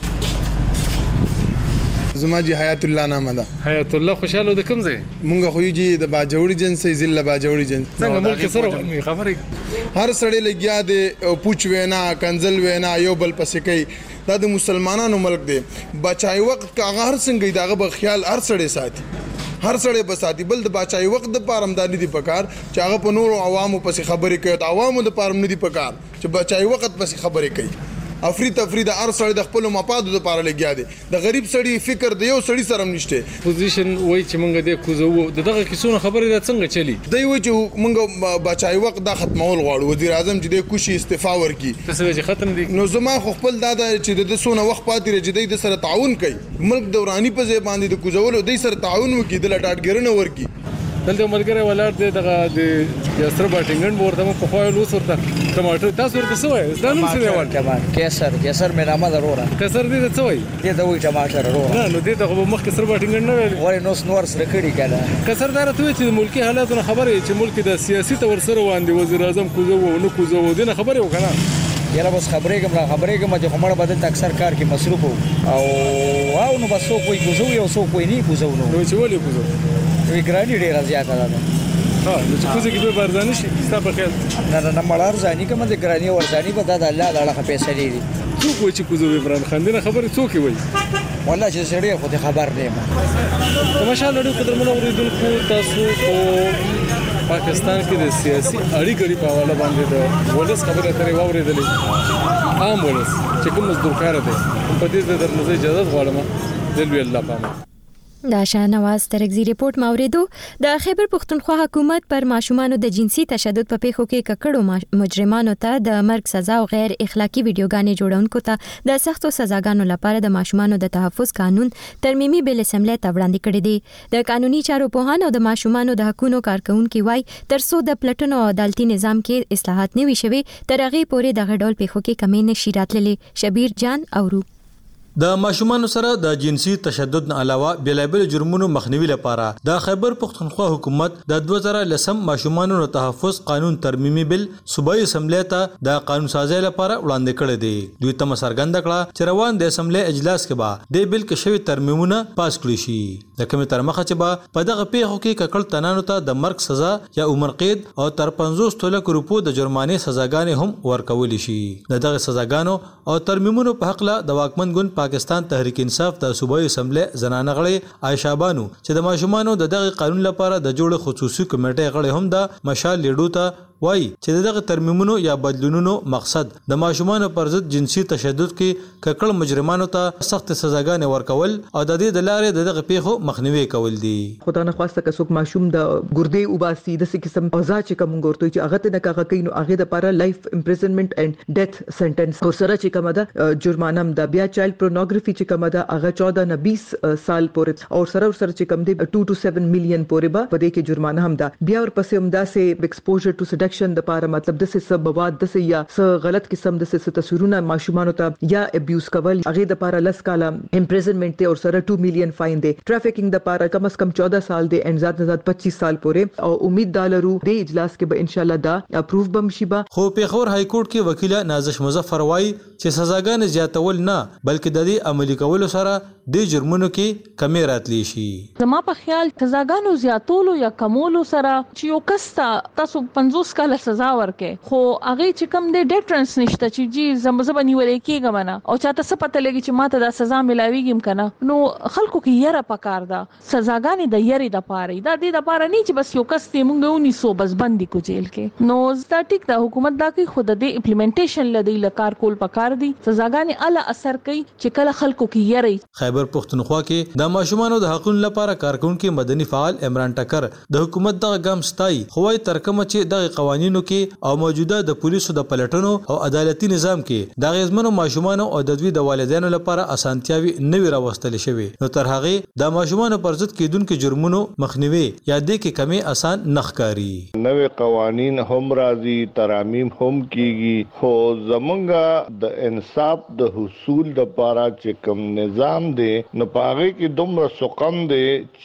زما جی حیات الله نامه ده. حیات الله خوشاله د کوم ځای مونږ خو یی د باجوړي جنس ضلع باجوړي جنس څنګه ملک سره خبرې هر سړی لګیا دی پوچ وینا کنزل وینا یو بل پسې کوي دا د مسلمانانو ملک دی بچای وخت کا هر څنګه داغه په خیال هر سړی ساتي هر سړی بساتي بل د بچای وخت د پارمداني دی پکار چې هغه په نور عوامو پسې خبرې کوي عوامو د پارم نه دی پکار چې بچای وخت پسې خبرې کوي افری تفری د هر سړی د خپل مفادو لپاره لګیا دي د غریب سړی فکر د یو سړی سره نشته پوزیشن وای چې مونږ د کوزو دغه کیسونه خبره ده څنګه چلی دی وای چې مونږ بچای وخت د ختمول غواړو وزیر اعظم چې د کوشي استعفا ورکي تاسو چې ختم دي نو زما خپل دا چې د سونه وخت پاتې رجدي د سره تعاون کوي ملک دورانی په ځای باندې د کوزولو د سره تعاون وکي د لټاټګرنه ورکي دلته ملګری ولر دغه د یاسر باټینګن ورته په خو له ورته ټماټر تاسو ورته سوې ځانم سره ول کیسر مې نامه ضروره کیسر دې څه وای دې ته وای ټماټر ضروره نه نو دې ته مخ کیسر باټینګن نه ویل ورې نور سره کړي کړه کیسر دار ته چې ملکی حالاتونه خبره چې ملک د سیاسي تور سره واندې وزیر اعظم کوزو نو کوزو دې خبره وکړه یاره بس خبرې کوم چې کومه بدل اکثر کار کې مصروف او نو بس کوئی کوزو یو سو کوئی نه کوزو نو چې ولې کوزو وی ګرانی ډیر زیاته ده نو چې کوزو کې به بارزاني شي ستا په خیال نه مړار ځاني کوم د ګرانی ورځاني په د الله تعالی پیسې لري څوک وایي چې کوزو عمران خان دې خبره څوک وایي والله چې سړی خو ته خبر نه ما ماشاءالله ډېر قدرمن اوریدونکو تاسو په پاکستان کې د سیاسي اړیکې په حواله باندې د ولس خبره اترې واورېدلې عام ولس چې کوم مزدورکار دي په دې د درنځي اجازه غواړم دلوي الله پامه دا شاهنواز ترکزی ریپورت موریدو د خیبر پختونخوا حکومت پر ماشومانو د جنسي تشدد په پیښو کې ککړو مجرمانو ته د مرګ سزا او غیر اخلاقی ویډیوګانې جوړونکو ته د سختو سزاګانو لپاره د ماشومانو د تحفظ قانون ترمیمي بل اسمبلی ته وړاندې کړی دی د قانوني چارو پوهان او د ماشومانو د حقوقو کارکونکو وای ترڅو د پلټنو او عدالتي نظام کې اصلاحات نه وي شوي تر هغه پورې د غډول پیښو کې کمی نشي راتللی شبیر جان اورو د ماشومانو سره د جنسي تشدد نه علاوه بلابل جرمونو مخنیوي لپاره د خیبر پختونخوا حکومت د 2010 ماشومانو تحفظ قانون ترمیمي بل صوبایي اسمبلی ته د قانون سازي لپاره وړاندې کړی دی دوی ته مسرګند کړه چې روان د اسمبلی اجلاس کې به د بل کې شوی ترمیمونه پاس کړی شي د کومه تر مخه چې به په دغه پیښو کې ککړ تنانو ته د مرګ سزا یا عمر قید او تر 50 لک روپو د جرمانې سزاګانې هم ورکول شي دغه سزاګانو او ترمیمونو په حق له د واکمن ګوند پاکستان تحریک انصاف د صوبایي اسمبلی زنانه غړي عائشہ بانو چې د ماشومانو د دغه قانون لپاره د جوړ خصوصي کمیټې غړي هم د مشال لیډو ته وای چې دغه ترمیمونو یا بدلونونو مقصد د ماشومانو پر ضد جنسي تشدد کې ککړ مجرمانو ته سخت سزاګانې ورکول او د دې د لارې دغه پیښو مخنیوي کول دي خدای نه خواسته که څوک ماشوم د ګردې وباسي د څه قسم اوزا چې کوم ګورته چې هغه ته نه کاغه کینو هغه د لپاره لایف امپریزنمنت اینڈ ډیث سنټنس او سره چې کومه ده جرمانه د بیا چایلډ پورنوګرافي چې کومه ده هغه 14 نه 20 سال پورې او سره چې کوم دی 2 to 7 میلیون پورې به په دې کې جرمانه هم ده بیا ورپسې هم دا سه ایکسپوژر ټو سیډکشن د لپاره مطلب د څه مواد د څه یا څه غلط قسم د څه تصویرونه ماشومانو ته یا ابیوز کول هغه د لپاره لس کاله امپریزنمنت او سره 2 میلیون فاین دی ټرافیکینګ د لپاره کم از کم 14 سال دی ان زیات 25 سال پورې او امید دالرو د اجلاس کې به ان شاء الله دا اپروو بم شي با خو پیښور های کورټ کې وکیل نازش مظفر وای چې سزاګان زیاتول نه بلکې د دې عملی کولو سره د جرمونو کې کمی راتلی شي زما په خیال سزاګانو زیاتولو یا کمولو سره چې یو کس تاسو 50 کاله سزا ورکې خو هغه چې کم دی ډیټرنس نشته چې جی زمزبنی ولې کېږم نه او چاته څه پته لګي چې ماته دا سزا ملاويږم کنه نو خلکو کې یره پکار ده سزاګانې د یری د پاره دا د لپاره نه چې بس یو کس ته مونږ ونی سو بس بندي کو جیل کې نو سټاټیک د حکومت دا کې خود د امپلیمنټیشن لدی لکار کول پکار دي سزاګانې اعلی اثر کوي چې کله خلکو کې یری خیبر پختونخوا کې د ماشومانو د حقوقو لپاره کارکونکو مدني فعال عمران ټکر د حکومت دغه ګام ستای خوای ترکمه چې دغه قوانینو کې او موجوده د پولیسو د پلټنو او عدالتي نظام کې د غیزمنو ماشومانو او د دوی د والدینو لپاره اسانتیاوي نوي راوستل شوی نو تر هغه د ماشومانو پر ضد کېدونکو جرمونو مخنیوي یا د کې کمی آسان نخکاری نوې قوانین هم راځي ترامیم هم کیږي خو زمونږه د انصاف د حصول د لپاره چې کوم نظام دی نو پاره کې دومره سقم دی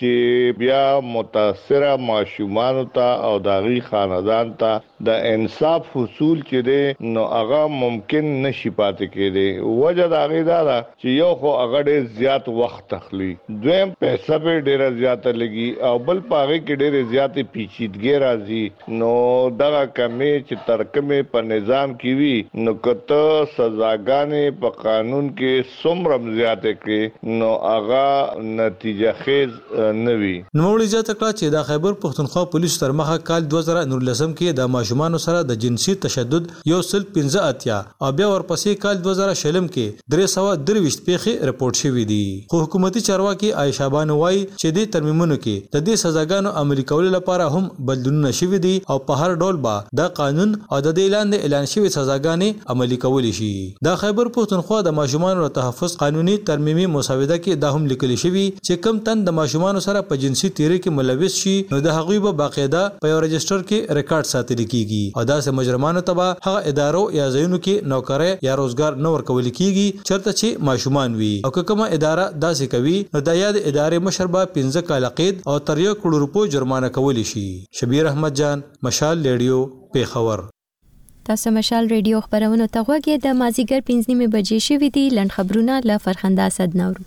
چې بیا متاثره ماشومان ته او داغي خاندان ته د انصاف حصول چې دی نو هغه ممکن نشي پاتې کېدی وجه دا غي دا چې یو خو هغه ډېر زیات وخت تخلي دویم پیسې به ډېر زیات لګي او بل پاره کې ډېر زیات پیچیدګي راځي نو دا کمی چې ترکمه په نظام کې وي نو کته سزاګانې په قانون کې څومره زیاتې کړي نو هغه نتیجه خیز نه وي. نوموړي زیاته کړه چې د خیبر پښتونخوا پولیس تر مخه کال 2019 کې د ماشومانو سره د جنسي تشدد 115 او بیا ورپسې کال 2020 کې 323 پیښې رپورټ شوې دي. خو حکومتي چارواکي عائشہ بانو وايي چې د ترمیمونو کې د دې سزاګانو عملي کولو لپاره هم بدلونونه شوي دي او په هر ډول به د قانون او د اعلان شوی سزاګانې عملي کول شي. د خیبر پښتونخوا د ماشومانو تحفظ قانوني ترمیمي مسوده کې دا هم لیکل شوی چې کم تن د ماشومانو سره په جنسي تیری کې ملوث شي نو د هغوی به باقاعده په یو رجستر کې ریکارډ ساتل کیږي او داسې مجرمانو ته به هغه ادارو یا ځایونو کې نوکري یا روزګار نه ورکول کیږي چرته چې ماشومان وي او کومه اداره داسې کوي نو د یاد ادارې مشر به 15 کال قید او تر 1 کروڑ روپیو جرمانه کول شي. شبیر احمد جان، مشال ریډیو، پیښور. تاسو مشال ریډیو خبرونه ته غوږی د مازیګر 5:30 بجې شوې دي. لند خبرونه له فرخنده اسد نورو.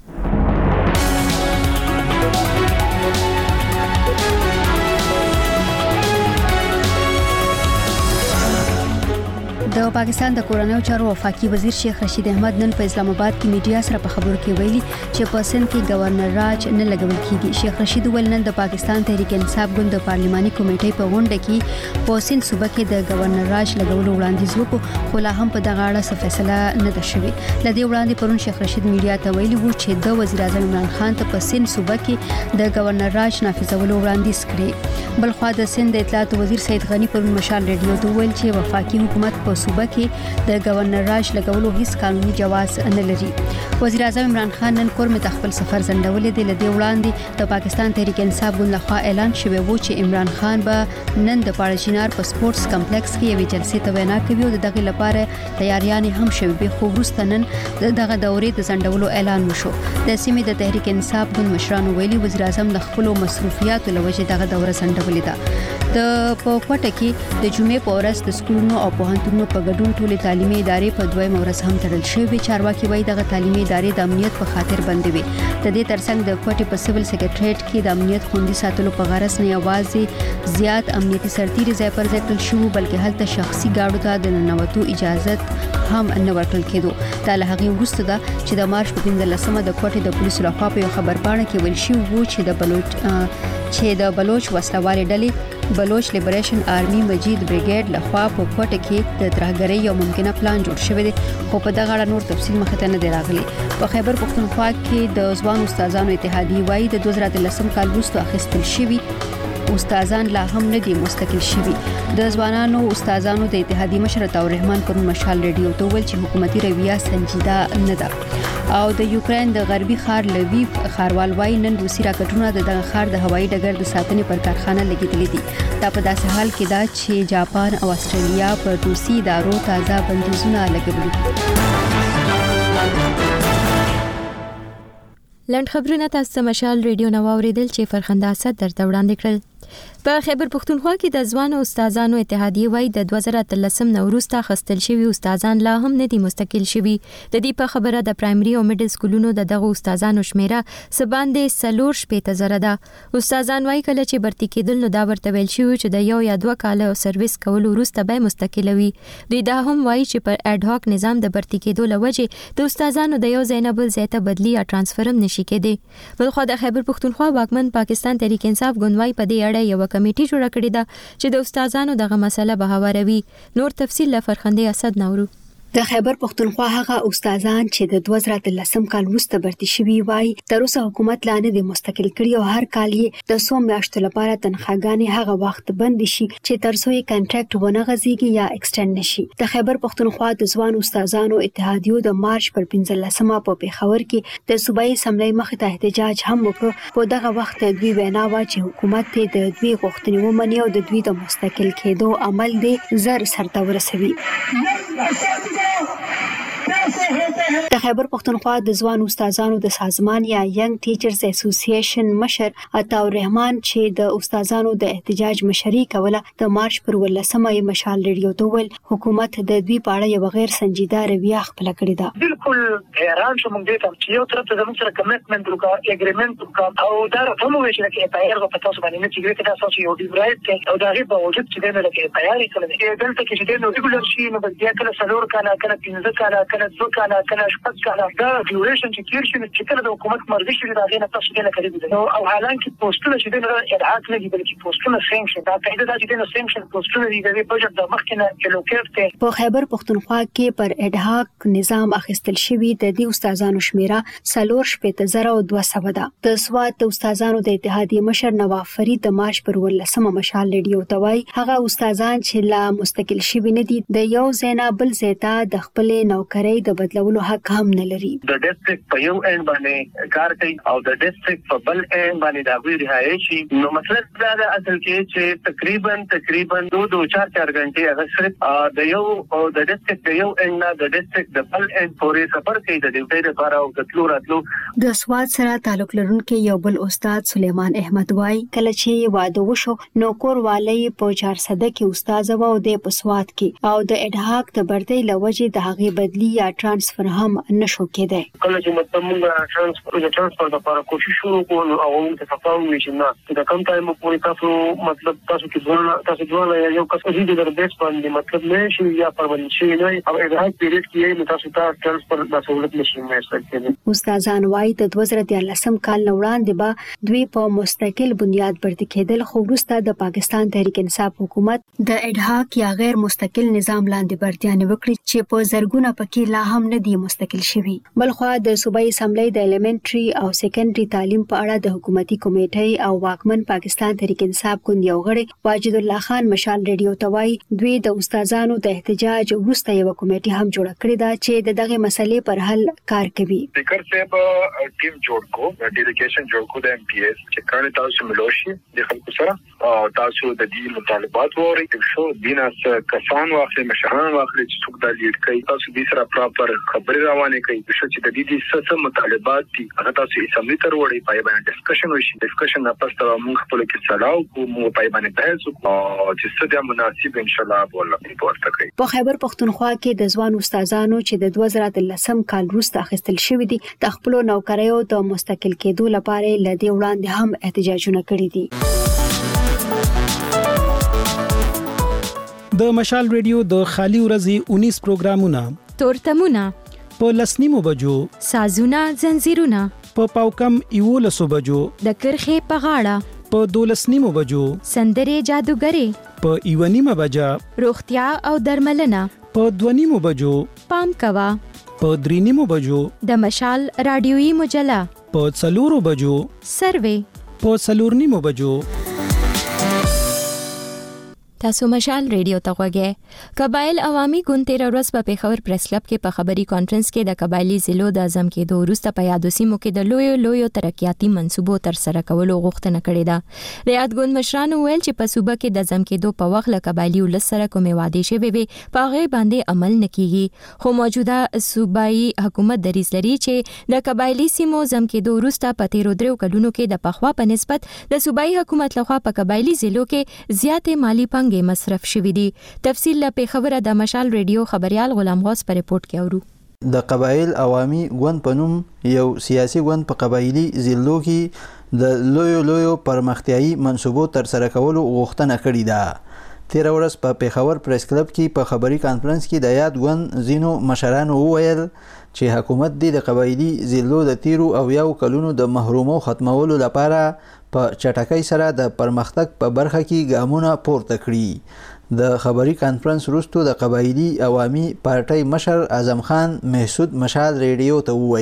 د پاکستان د کورنیو چارو وفاقي وزیر شیخ رشید احمد نن په اسلام آباد کې میډیا سره په خبرو کې ویلي چې په سند کې گورنر راج نه لګول کیږي. شیخ رشید ول نن د پاکستان تحریک انصاف ګوند د پارلماني کمیټې په غونډه کې په سند صوبه کې د گورنر راج لګولو وړاندیز وکړ خو لا هم په دغه اړه څه فیصله نه ده شوې. لدې وړاندې پرون شیخ رشید میډیا ته ویلي وو چې د وزیر اعظم عمران خان ته په سند صوبه کې د گورنر راج نافذولو وړاندیز کړی. بل خو د سند اطلاعات وزیر سید غنی پرون مشال ریډیو ته ویل چې وفاقي حکومت په صوبه کې د گورنر راج لګولو هیڅ قانوني جواز نه لري. وزیر اعظم عمران خان نن کور مت خپل سفر زندولې دی. لدې وړاندې د پاکستان تحریک انصاف ګوند لخوا اعلان شوی و چې عمران خان به نن د پاړچینار په سپورتس کمپلیکس کې یوې جلسې ته وینا کوي او دغه لپاره تیاریان هم شوي. به خو وروسته نن دغه دورې د زندولو اعلان وشو. د سیمې د تحریک انصاف ګوند مشرانو ویلي وزیر اعظم د خپل مسؤلیتونو لوجه دغه دوره زندولې ده. د پوکوټه کې د جمعې په ورځ د سکولونو او پوهنتونونو په ګډون ټولې تعلیمي ادارې په دویمه ورځ هم تړل شوې. چارواکي وایي دغه تعلیمي ادارې د امنیت په خاطر بندې وي. د دې ترڅنګ د کوټې په سیول سکریټریټ کې د امنیت خوندي ساتلو په غرض نه یوازې زیات امنیتي سرتیري ځای پر ځای کړل شو بلکې هلته شخصي ګاډو ته د ننوتو اجازه هم نه ورکړل کېدو. دا له هغې وروسته ده چې د مارچ په 15مه د کوټې د پولیسو لخوا په یو خبرپاڼه کې ویل شوي وو چې د بلوچ وسلوالې ډلې بلوچ لیبریشن آرمی مجید بریګیډ لخوا په کوټه کې د ترهګرۍ یو ممکنه پلان جوړ شوی دی خو په دغه اړه نور تفصیل مخ ته نه دی راغلی. په خیبر پښتونخوا کې د ځوان استادانو اتحادیه وایي د 2013 کال وروسته اخیستل شوی استادان لا هم نه دي مستقل شوي. د ځوانانو استادانو د اتحادیه مشر عطا الرحمن پر مشال ریډیو ته ویل چې حکومتي رویه سنجیده نه ده او د یوکرين د غربي خار لویف خاروال وای نن روسي راکټونه دغه خار د هوایي ډګر د ساتنې پر کارخانه لګیدلې دي. دا په داسې حال کې دا چې جاپان او استرالیا پر روسي ادارو تازه بندیزونه لګولي. لند خبرونه تاسو مشال ریډیو نو اوریدل چې فرخنده اسد درته وړاندې کړل. په خیبر پښتونخوا کې د ځوانو استادانو اتحادیه وای د 2013 نه وروسته خستل شوی استادان لا هم نه دي مستقل شوي. د دې په خبره د پرایمري او میډل سکولونو دغه استادانو شمیره سباندې سلور شپې زره ده. استادان وای کله چې برتی کېدل نو دا ورته ویل شوی چې د 1 یا 2 کال سرویس کول وروسته به مستقل وي. دوی دا هم وای چې پر اډ هاک نظام د برتی کېدو لوجه د استادانو د یو زینبل زیاته بدلی یا ترانسفرم نشي کېدی. بل خو د خیبر پښتونخوا واکمن پاکستان تحریک انصاف ګوندوای په دې اړه یو کمیټه جوړه کړې ده چې د استادانو دغه مسله به هواروي. نور تفصیل له فرخنده اسد نورو. د خیبر پښتونخوا هغه استادان چې د 2013 کال وروسته برتي شوي وای تر اوسه حکومت لا نه دی مستقل کړی او هر کال یې د 100 میاشتو لپاره تنخواګانې هغه وخت بند شي چې تر څو یې کنټراکټ ونه غځيږي یا ایکسټند نشي. د خیبر پښتونخوا د ځوان استادانو اتحادیو د مارچ پر 15مه په پیښور کې د صوبایي اسمبلی مخ ته احتجاج هم وکړ. په دغه وخت دوی وینا وا چې حکومت ته د دوی غوښتنې ومني او د دوی د مستقل کېدو عمل دې زر سرته ورسوي. د خیبر پښتونخوا د ځوان استادانو د سازمان یا ینګ ټیچرز اسوسییشن مشر عطا الرحمن چې د استادانو د احتجاج مشري کوله د مارچ پر 18مه مشال ریډیو ته ویل حکومت د دوی په اړه یو غیر سنجیده رویه خپل کړې ده. بالکل حیران شوم دې ته چې یو طرف ته زموږ سره کمیټمنټ وکړه اګریمنت وکړه او دا هم وایي چې اپایر په تاسو باندې نه چې دا تاسو یو دی رائټ او دا غي په وجود چې دغه کې اپایر کړل دلته کې چې نو ریګولر شي نو بیا کله سلور کاله کله 15 کاله کله 2 کاله کله 6 کاله دا ډیوریشن چې تیر شي چې کله د حکومت مرضی شي دا غي نه تاسو نه کوي نو او حالانکه پوسټونه چې دغه ادعاءات نه دي بلکې پوسټونه سینکشن دا قاعده دا چې د سینکشن پوسټونه دي د بجټ د مخکنه الوکیټ په خیبر پښتونخوا کې پر اډهاک نظام اخیستل شوی د دې استادانو شمیره 4,200 ده. د سوات د استادانو د اتحادیه مشر نواف فرید د مارچ پر 18مه مشال ریډیو ته وایي هغه استادان چې لا مستقل شوی نه دي د یو ځای بل ځای ته د خپل نوکرۍ د بدلولو حق هم نه لري. د ډیسټریکټ په یو اند باندې کار کوي او د ډیسټریکټ په بل اند باندې دا وی رهایشي نو مطلب دا اصل کې چې تقریبا 2-4 غنټې هغه صرف د یو د ډیسټریکټ د یو اند نه د ډیسټریکټ د بل اند پورې سفر کوي د ډیوټي لپاره او د تلو راتلو. د سواد سره تعلق لرونکي یو بل استاد سلیمان احمد وای کله چې واده وشو نو کور والی په 400 کې استاد و او د پسواد کې او د اډهاک د برتۍ لوجې د هغه بدلی یا ترانسفر هم نشو کېدای. کله چې مطلب موږ ترانسفر لپاره کوشش شروع کوو او موږ ته تفاهم وشي نه د کم ټایم پورې تاسو مطلب تاسو کې ځوان یو کس دې د بیس باندې مطلب نه شي یا پرمنټ شي نه او اډهاک پیریډ کې نو تاسو ته ترانسفر د سہولت نشي میسر کېدای. استادان وايي د 2013 کال وړاندې به دوی په مستقل بنیاد برتي کېدل خو وروسته د پاکستان تحریک انصاف حکومت د اډهاک یا غیر مستقل نظام لاندې برتيانه وکړي چې په زرګونه پکې لا هم نه دي مستقل شوي. بلخو د صوبایي اسمبلی د الیمنټري او سیکنډري تعلیم په اړه د حکومتي کمیټې او واکمن پاکستان تحریک انصاف ګوند یو غړي واجد الله خان مشال ریډیو ته وایي دوی د استادانو د احتجاج وروسته یو کمیټه هم جوړ کړې ده چې دغه مسلې پر حل کار کوي. فکر صاحب ټیم جوړ کو ډیلیګیشن جوړ کو د ایم پی ایس چې کله تاسو ملوشي د خلکو سره او تاسو د دې مطالبات ووري شو دیناس کسان واخلي مشران واخلي چې څوک د لیډ کوي تاسو دې سره پراپر خبرې روانه کوي چې د دې څه مطالبات دي هغه تاسو اسمبلی ته وړي پای باندې ډسکشن وشي ډسکشن نه پس تر موږ خپل کې سلاو کو مو پای باندې بحث او چې څه د مناسب ان شاء الله بوله ریپورت کوي. په خیبر پښتونخوا کې د ځوان استادانو چې د 2013 کال وروسته اخیستل شوی دي د خپل نوکریو د مستقل کېدو لپاره لدی وړاندې هم احتجاجونه کړي دي. د مشال ریډیو د خالي ورځې 19 پروګرامونه تورتمونه په لسنیمو بجو سازونه زنجیرونه په پاوکم 11 بجو د کرخې په غاړه په 12 بجو سندرې جادوګرې په 1 بجا روغتیا او درملنه په 2 بجو پام کوا په 3 بجو د مشال رادیويي مجله په 4 بجو سروې په 4 بجو. تاسو مشال ریډیو ته غوږی. قبایل عوامي ګوند 13 ورځ په پیښور پریس کلب کې په خبري کانفرنس کې د قبایلی ضلعو د اعظم کېدو وروسته په یادو سیمو کې د لویو ترقیاتي منصوبو تر سره کولو غوښتنه کړې ده. د یاد ګوند مشرانو ویل چې په صوبه کې د اعظم کېدو په وخت له قبایلی ولس سره کومې وعدې شوې وي په هغه باندې عمل نه کیږي خو موجوده صوبایي حکومت دریځ لري چې د قبایلی سیمو اعظم کېدو وروسته په 13 کلونو کې د پخوا په نسبت د صوبایي حکومت لخوا په قبایلی ضلعو کې زیاتې مالی پانګې مصرف شوې دي. تفصیل له پیښور د مشال ریډیو خبريال غلام غوث پر رپورت کې اورو. د قبایل عوامي ګوند په نوم یو سیاسي ګوند په قبایلی ضلعو کې د لویو پرمختیايي منصوبو تر سره کولو غوښتنه کړې ده. 13 ورځ په پیښور پریس کلب کې په خبري کانفرنس کې د یاد ګوند زینو مشرانو وویل چې حکومت د قبایلی ضلعو د 13 کلونو د محرومو ختمولو لپاره په چټکۍ سره د پرمختګ په برخه کې ګامونه پورته کړي. د خبري کانفرنس وروسته د قبایلی عوامي پارټۍ مشر اعظم خان محسود مشال ریډیو ته وویل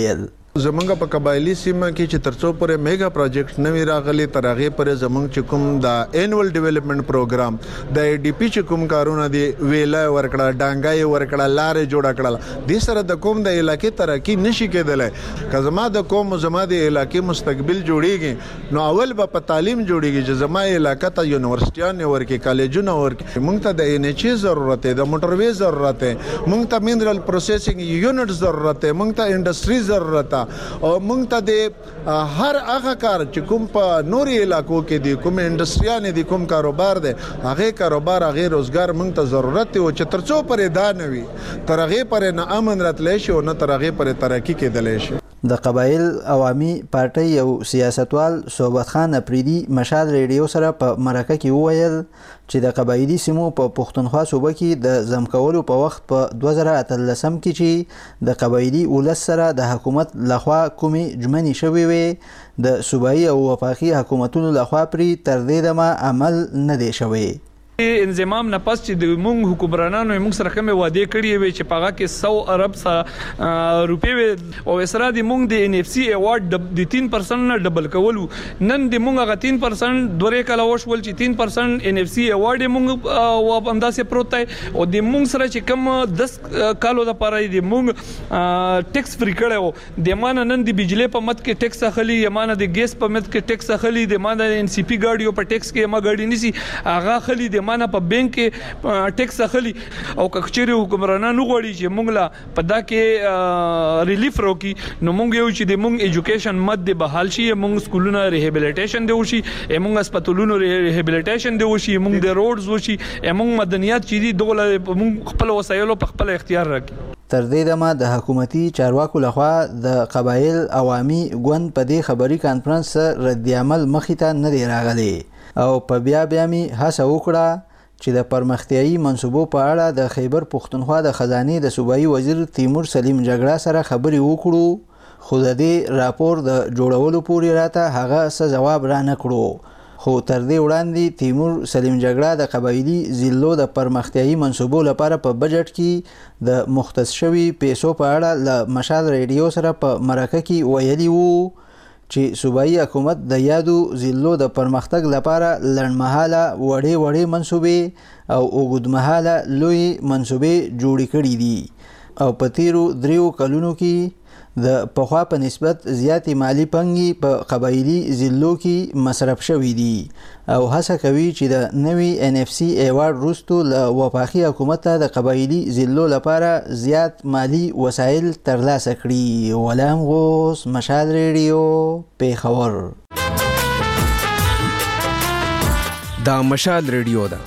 زمونږ په قبایلی سیمه کې چې ترڅو پورې میگا پروجیکټ نوی راغلي تر هغه پورې زمونږ چې کوم د انوال ډیولپمنٹ پروګرام د ای ډی پی چې کوم کارونه دی ویلا ورکړه ډانګای ورکړه لارې جوړ کړه د سره د کوم د علاقې ترقی نشي کېدلای که زما د کوم زما د علاقې مستقبل جوړیږي نو اول به په تعلیم جوړیږي چې زما علاقې ته یونیورسيټیان ورکې کالجونه ورکې مونږ ته د ان ایچ ضرورت دی د موټروي ضرورت دی مونږ ته مینرل پروسیسینګ یونټ ضرورت دی مونږ ته انډستری ضرورت او مونږ ته د هر هغه کار چې کوم په نوري علاقو کې دي کوم انډستریان دي کوم کاروبار دي هغه کاروبار هغه روزګار مونږ ته ضرورت دی او چې ترڅو پرې دا نوي تر هغه پرې نه امن راتلی شي او نه تر هغه پرې ترقی کېدلی شي د قبایل عوامي پارټي یو سیاستوال صوبت خان اپریدي مشال ریډیو سره په مرکه کې وویل چې د قبایلی سیمو په پښتونخوا صوبه کې د ځمکولو په وخت په 2013 کې چې د قبایلی ولس سره د حکومت لخوا کومې ژمنې شوې وې د صوبایي او وفاقي حکومتونو لخوا پرې تر دې دمه عمل نه دی شوی انضمام نه پس چې د مونږ حکومرانانو موږ سره کومه وعده کړې وي چې پاغه کې 100 ارب روپے او اسرا د مونږ د ان اف سی ایوارډ د 3% نه ډبل کولو نن د مونږ غا 3% دوره کله وشول چې 3% ان اف سی ایوارډ مونږ و انداسه پروت او د مونږ سره چې کم 10 کالو د پاره د مونږ ټیکس فری کړو د مان نن د بجلی په مت کې ټیکس اخلي یمانه د ګیس په مت کې ټیکس اخلي د مان د ان سی پی ګاډیو په ټیکس کې ما ګاډی نسی اغه اخلي د مانه په بانک کې ټیکس اخلي او کچېری حکومرانانو غوړي چې مونږ لا په دا کې ریلیف روکي نو مونږ یو چې د مونږ ایجوکیشن مد د بحال شي مونږ سکولونو ریهابیلیټیشن دی وشي مونږ هسپتالونو ریهابیلیټیشن دی وشي مونږ د روډز وشي مونږ مدنیات چې دی دوله مونږ خپل وسایلو په خپل اختیار راکړي تر دې دمه د حکومتي چارواکو لخوا د قبایل عوامي ګوند په دې خبري کانفرنس رد عمل مخې ته نه دی راغلی او په بیا می هڅه وکړه چې د پرمختیايي منصوبو په اړه د خیبر پښتونخوا د خزانه د صوبایي وزیر تیمور سلیم جګړه سره خبري وکړو خو د دې راپور د جوړولو پورې راته هغه څه جواب را نه کړو خو تر دې وړاندې تیمور سلیم جګړه د قبایلی ضلعو د پرمختیايي منصوبو لپاره په بجټ کې د مختص شوي پیسو په اړه له مشال ریډیو سره په مرکه کې ویلي وو چې صوبایي حکومت د یادو ضلعو د پرمختګ لپاره لړمحاله وړې منصوبې او اوږدمحاله لوی منصوبې جوړې کړې دي او په تیرو 3 کلونو کې د پخوا په نسبت زیاتې مالی پنګي په قبایلی ضلعو کې مصرف شوې دي او هڅه کوي چې د نوي ان اف سی ایوارډ وروسته له وفاقي حکومت د قبایلی ضلعو لپاره زیات مالی وسایل ترلاسه کړي ولهم غوث مشال ریډیو پیښور دا مشال ریډیو ده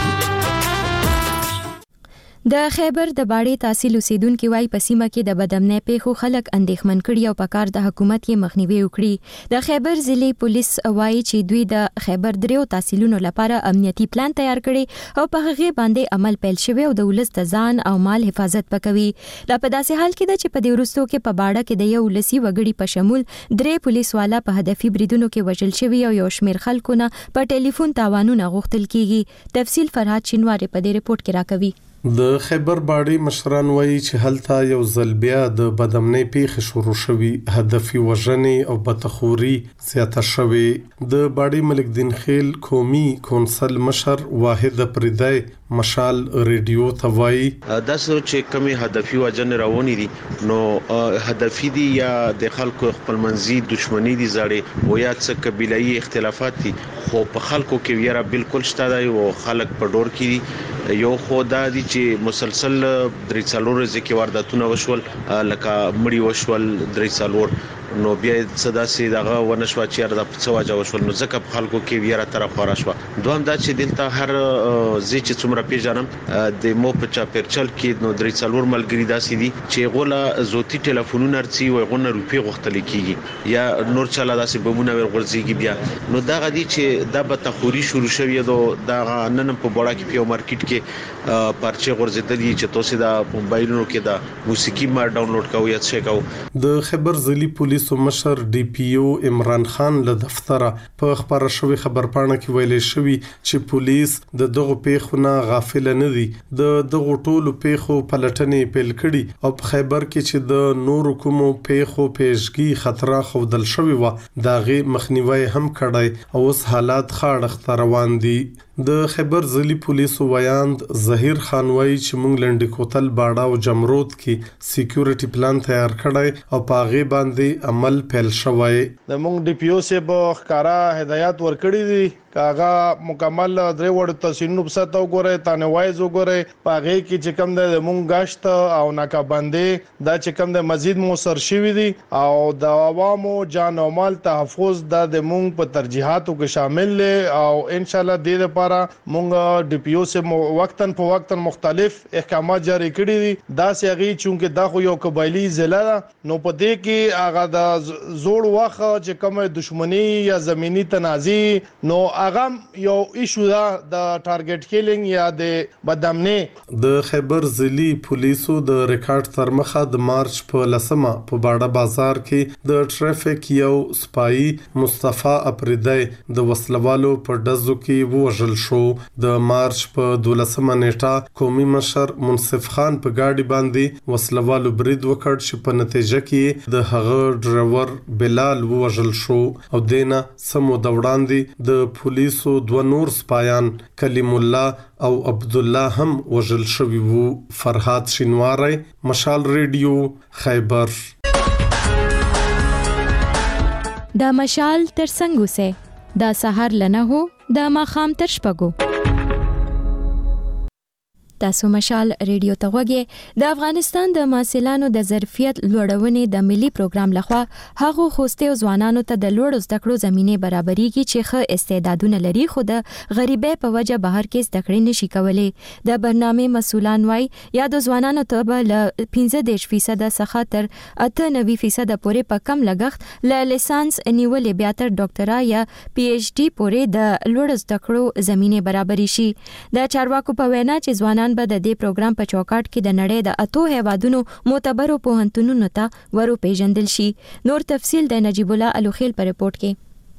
د خیبر د باړې تحصیل اوسیدونکو وايي په سیمه کې د بدامنۍ پیښو خلک اندېښمن کړي او په کار د حکومت یې مخنیوي وکړي د خیبر ضلع پولیس وايي چې دوی د خیبر دریو تحصیلونو لپاره امنیتي پلان تیار کړي او په هغه باندې عمل پیل شوی او د ولس د ځان او مال حفاظت پکوي دا په داسې حال کې ده چې په دې وروستو کې په باړه کې د یو لسی وګړي په شمول درې پولیس والا په هدفي بریدونو کې وژل شوی او یو شمیر خلکو نه په ټلیفون تاوانونه غوښتل کیږي تفصیل فرهاد شینواری په دې ریپورت کې راکوي د خیبر باړې مشران وایي چې هلته یو ځل بیا د بدامنۍ پیښې شروع شوي هدفي وژنې او بدخوري زیاته شوې د باړې ملک دین خیل قومي کونسل مشر واحد پردای مشال ریډیو ته وایي داسې چې کمی هدفي وژنې روانې دي نو هدفي دي یا د خلکو خپلمنځي دښمنۍ دي زړې او یا څه قبيلایي اختلافات دي خو په خلکو کې ویره بالکل شته دی او خلک په ډور کې یو خدا دي چې مسلسل درې څلور ځکه وارداتونه وشول لکه مړی وشول درې څلور نو بیا صدا سي دغه ونشوا چې د څواجه وشول نو ځکه خلکو کې ویره تر خورا شو دوام دا چې دلته هر زی چې څومره پیژنم د مو په چا پرچل کې نو درې څلور ملګری داسې دي چې غوله زوتی ټلیفونونه رچی وي غونه روپی غوښتل کیږي یا نور چاله داسې بمونه ورغورځيږي بیا نو دا غدي چې د بتخوري شروع شوی دا نن په بوړه کې په مارکیټ کې پرچه غورځېدلې چې تاسو د موبایلونو کې د موسیقي ما ډاونلوډ کوو یا څه کوو د خبر ځلی پولیس پولیسو مشر ډي پی او عمران خان له دفتره په خبره شوی خبرپاڼه کې ویلي شوی چې پولیس د دغه پیښو نه غافل نه دي. د دغه ټولو پیښو پلټنې پیل کړي او په خیبر کې چې د نورو کومو پیښو پیشګي خطر خودل شوی و داغه مخنیوي هم کړی او اوس حالات خاړه روان دي. د خیبر ضلعي پولیسو ویاند ظهیر خان وایي چې موږ لنډی کوتل باډا او جمرود کې سکیورټي پلان تیار کړی او په هغه باندې عمل پیل شوی. د موږ ډي پی او سه په ښکارا هدایت ورکړي دي کاغه مکمل درې وړ تحصیلونو په ساتو غوړې تانه وایز وګورې پاغه کې چې کوم د مونږ غشت او ناکابندې دا چې کوم د مزید موثر شوی دي او د عوامو جان او مال تحفظ د مونږ په ترجیحاتو کې شامل لې او ان شاء الله د لپاره مونږ ډي پی او سه وقتن په وقتن مختلف احکامات جاری کړی دي. دا سیغي چونکه دا خو یو قبایلی ضلع نو په دې کې هغه د زوړ وخت چې کوم دښمنی یا زمینی تنازع نو اغم یو ایشو دا د ټارګټ کیلینګ یا د بدامنی. د خیبر ضلعي پولیسو د ریکارډ تر مخه د مارچ په لسمه په باډا بازار کې د ټریفیک یو سپایي مصطفی اپریدی د وسلوالو په ډزو کې وژل شو. د مارچ په 12مه نیټه قومي مشر منصف خان په گاډي باندې وسلوالو برید وکړ چې په نتیجه کې د هغه ډرایور بلال وژل شو او دینه سمو د وړاندې د پولیسو دوه نور سپایان کلیم الله او عبد الله هم وژل شوی وو. فرهاد شینواری، مشال ریډیو، خیبر. دا مشال تر څنګه سه دا سحر لنه هو دا ماخام تر شپګو. تاسو مشال ریډیو ته غوږی. د افغانستان د محصلانو د ظرفیت لوړونې د ملي پروګرام لخوا هغه خوسته ځوانانو ته د لوړ زده کړو زمينه برابرېږي چې ښه استعدادونه لري خو د غریبۍ په وجه بهر کې زده کړې نشي کولای. د برنامه مسولان وای یا د ځوانانو ته به ل 15% څخه تر 98% پورې په کم لګښت ل لیسانس نیولې بیا تر ډاکټرا یا پی ایچ ډي پورې د لوړ زده کړو زمينه برابرې شي. د چارواکو په وینا چې ځوانان به د دې پروګرام په چوکاټ کې د نړۍ د اتو هیوادونو معتبرو پوهنتونونو ته ورو پیژندل شي. نور تفصیل د نجیب الله الوخیل په ریپورت کې.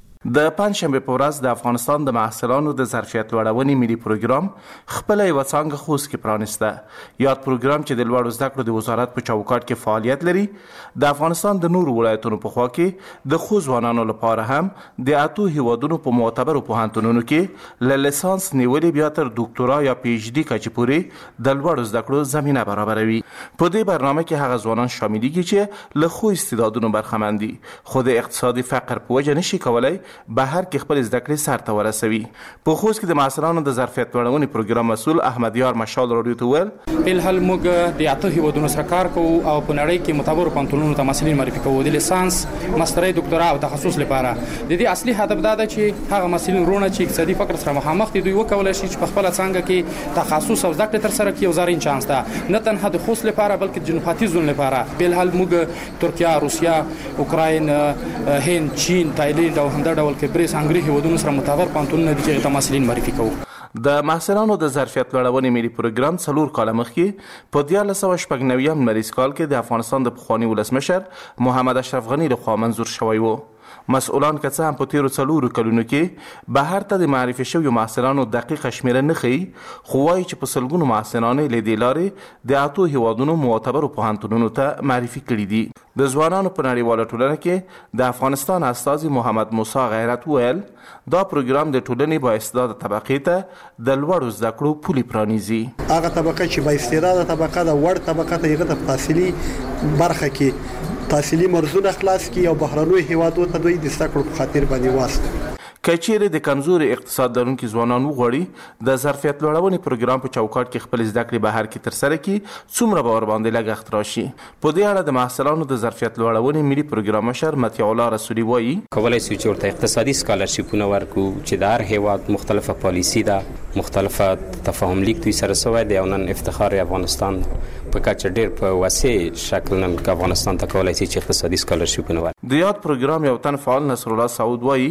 د پنځشنبه په ورځ د افغانستان د محصلانو د ظرفیت لوړونې ملي پروګرام خپل یو څنګه خوست کې پرانسته. یاد پروګرام چې د لوړو زده کړو د وزارت په چوکاټ کې فعالیت لري د افغانستان د نورو ولایتونو په خوا کې د خو ځوانانو لپاره هم د اتو هیوادونو په معتبرو پوهنتونونو کې ل لیسانس نیولې بیا تر ډاکټرا یا پی ایچ ډي کچې پورې د لوړو زده کړو زمينه برابروي. په دې برنامه کې هغه ځوانان شاملېږي چې له خو استعدادونو برخمن دي خو د اقتصادي فقر په وجه نشي کولای بهر کې خپل زده کړې سر ته ورسوي. په خوست کې د محصلانو د ظرفیت لوړونې پروګرام مسول احمد یار مشال رادیو ته ویل الحال موږ د اته هیوادونو سره کار کوو او په نړۍ کې معتبر پوهنتونونو ته محصلین معرفي کوو د لیسانس ماسترۍ ډاکټرا او تخصص لپاره. د دې اصلي هدف دا ده چې هغه محصلین رونه چې اقتصادي فقر سره مخامخ دي دوی وکولای شي چې په خپل څنګه کې تخصص او زده کړې تر سره کوي او زارین چانس ده نه تنها د خوست لپاره بلکې د جنوب ختیځ زون لپاره. بهل موږ ترکیه، روسیا، اوکراین، هند، چین، تایلند او همدا ډول کې بریس انګریزي هیوادونو سره متوافق پانتونونه دي چې محصلین معرفي کوي. د محصلانو د ظرفیت لوړونې ملي پروګرام څلور کاله مخکې په 1999 مریض کال کې د افغانستان د پخوانی ولسمشر محمد اشرف غنی لخوا منظور شوی و. مسؤلان که څه هم په تیرو څلورو کلونو کې بهر ته د معرفي شویو محصلانو دقیقه شمیره نه ښیي خو وایي چې په سلګونو محصلان له دې لارې د اتو هیوادونو معتبرو پوهنتونونو ته معرفي کړي دي. د ځوانانو په نړیواله ټولنه کې د افغانستان استازي محمد موسی غیرت ویل دا پروګرام د ټولنې با استعداد طبقې ته د لوړو زده کړو پولې پرانیزي. هغه طبقه چې با استعداد طبقه د وړ طبقه ته یې د تحصیلي برخه کې تحصیلي مرزونه خلاص کی او بهرنوي هیوادو ته دوی د زده کړو په خاطر باندې واسطه. کچېره د کمزوري اقتصاد لرونکو ځوانانو غوړي د ظرفیت لوړونې پروګرام په چوکاټ کې خپل زده کړې بهر کې تر سره کی څومره باور باندې لګښت راشي. په دې اړه د محصلانو د ظرفیت لوړونې ملي پروګرام مشر متیع الله رسولي وایي کولای شي چې ورته اقتصادي سکالرشیپونه ورکو چې د هر هیواد مختلفه پالیسی ده مختلفه تفاهم لیک دوی سره سوی دی او نن افتخار افغانستان په کچه ډیر په واسع شکل نن افغانستان ته کولای شي چې اقتصادي سکالرشیپونه ورکړي. د یاد پروګرام یو تن فعال نصر الله سعود وایي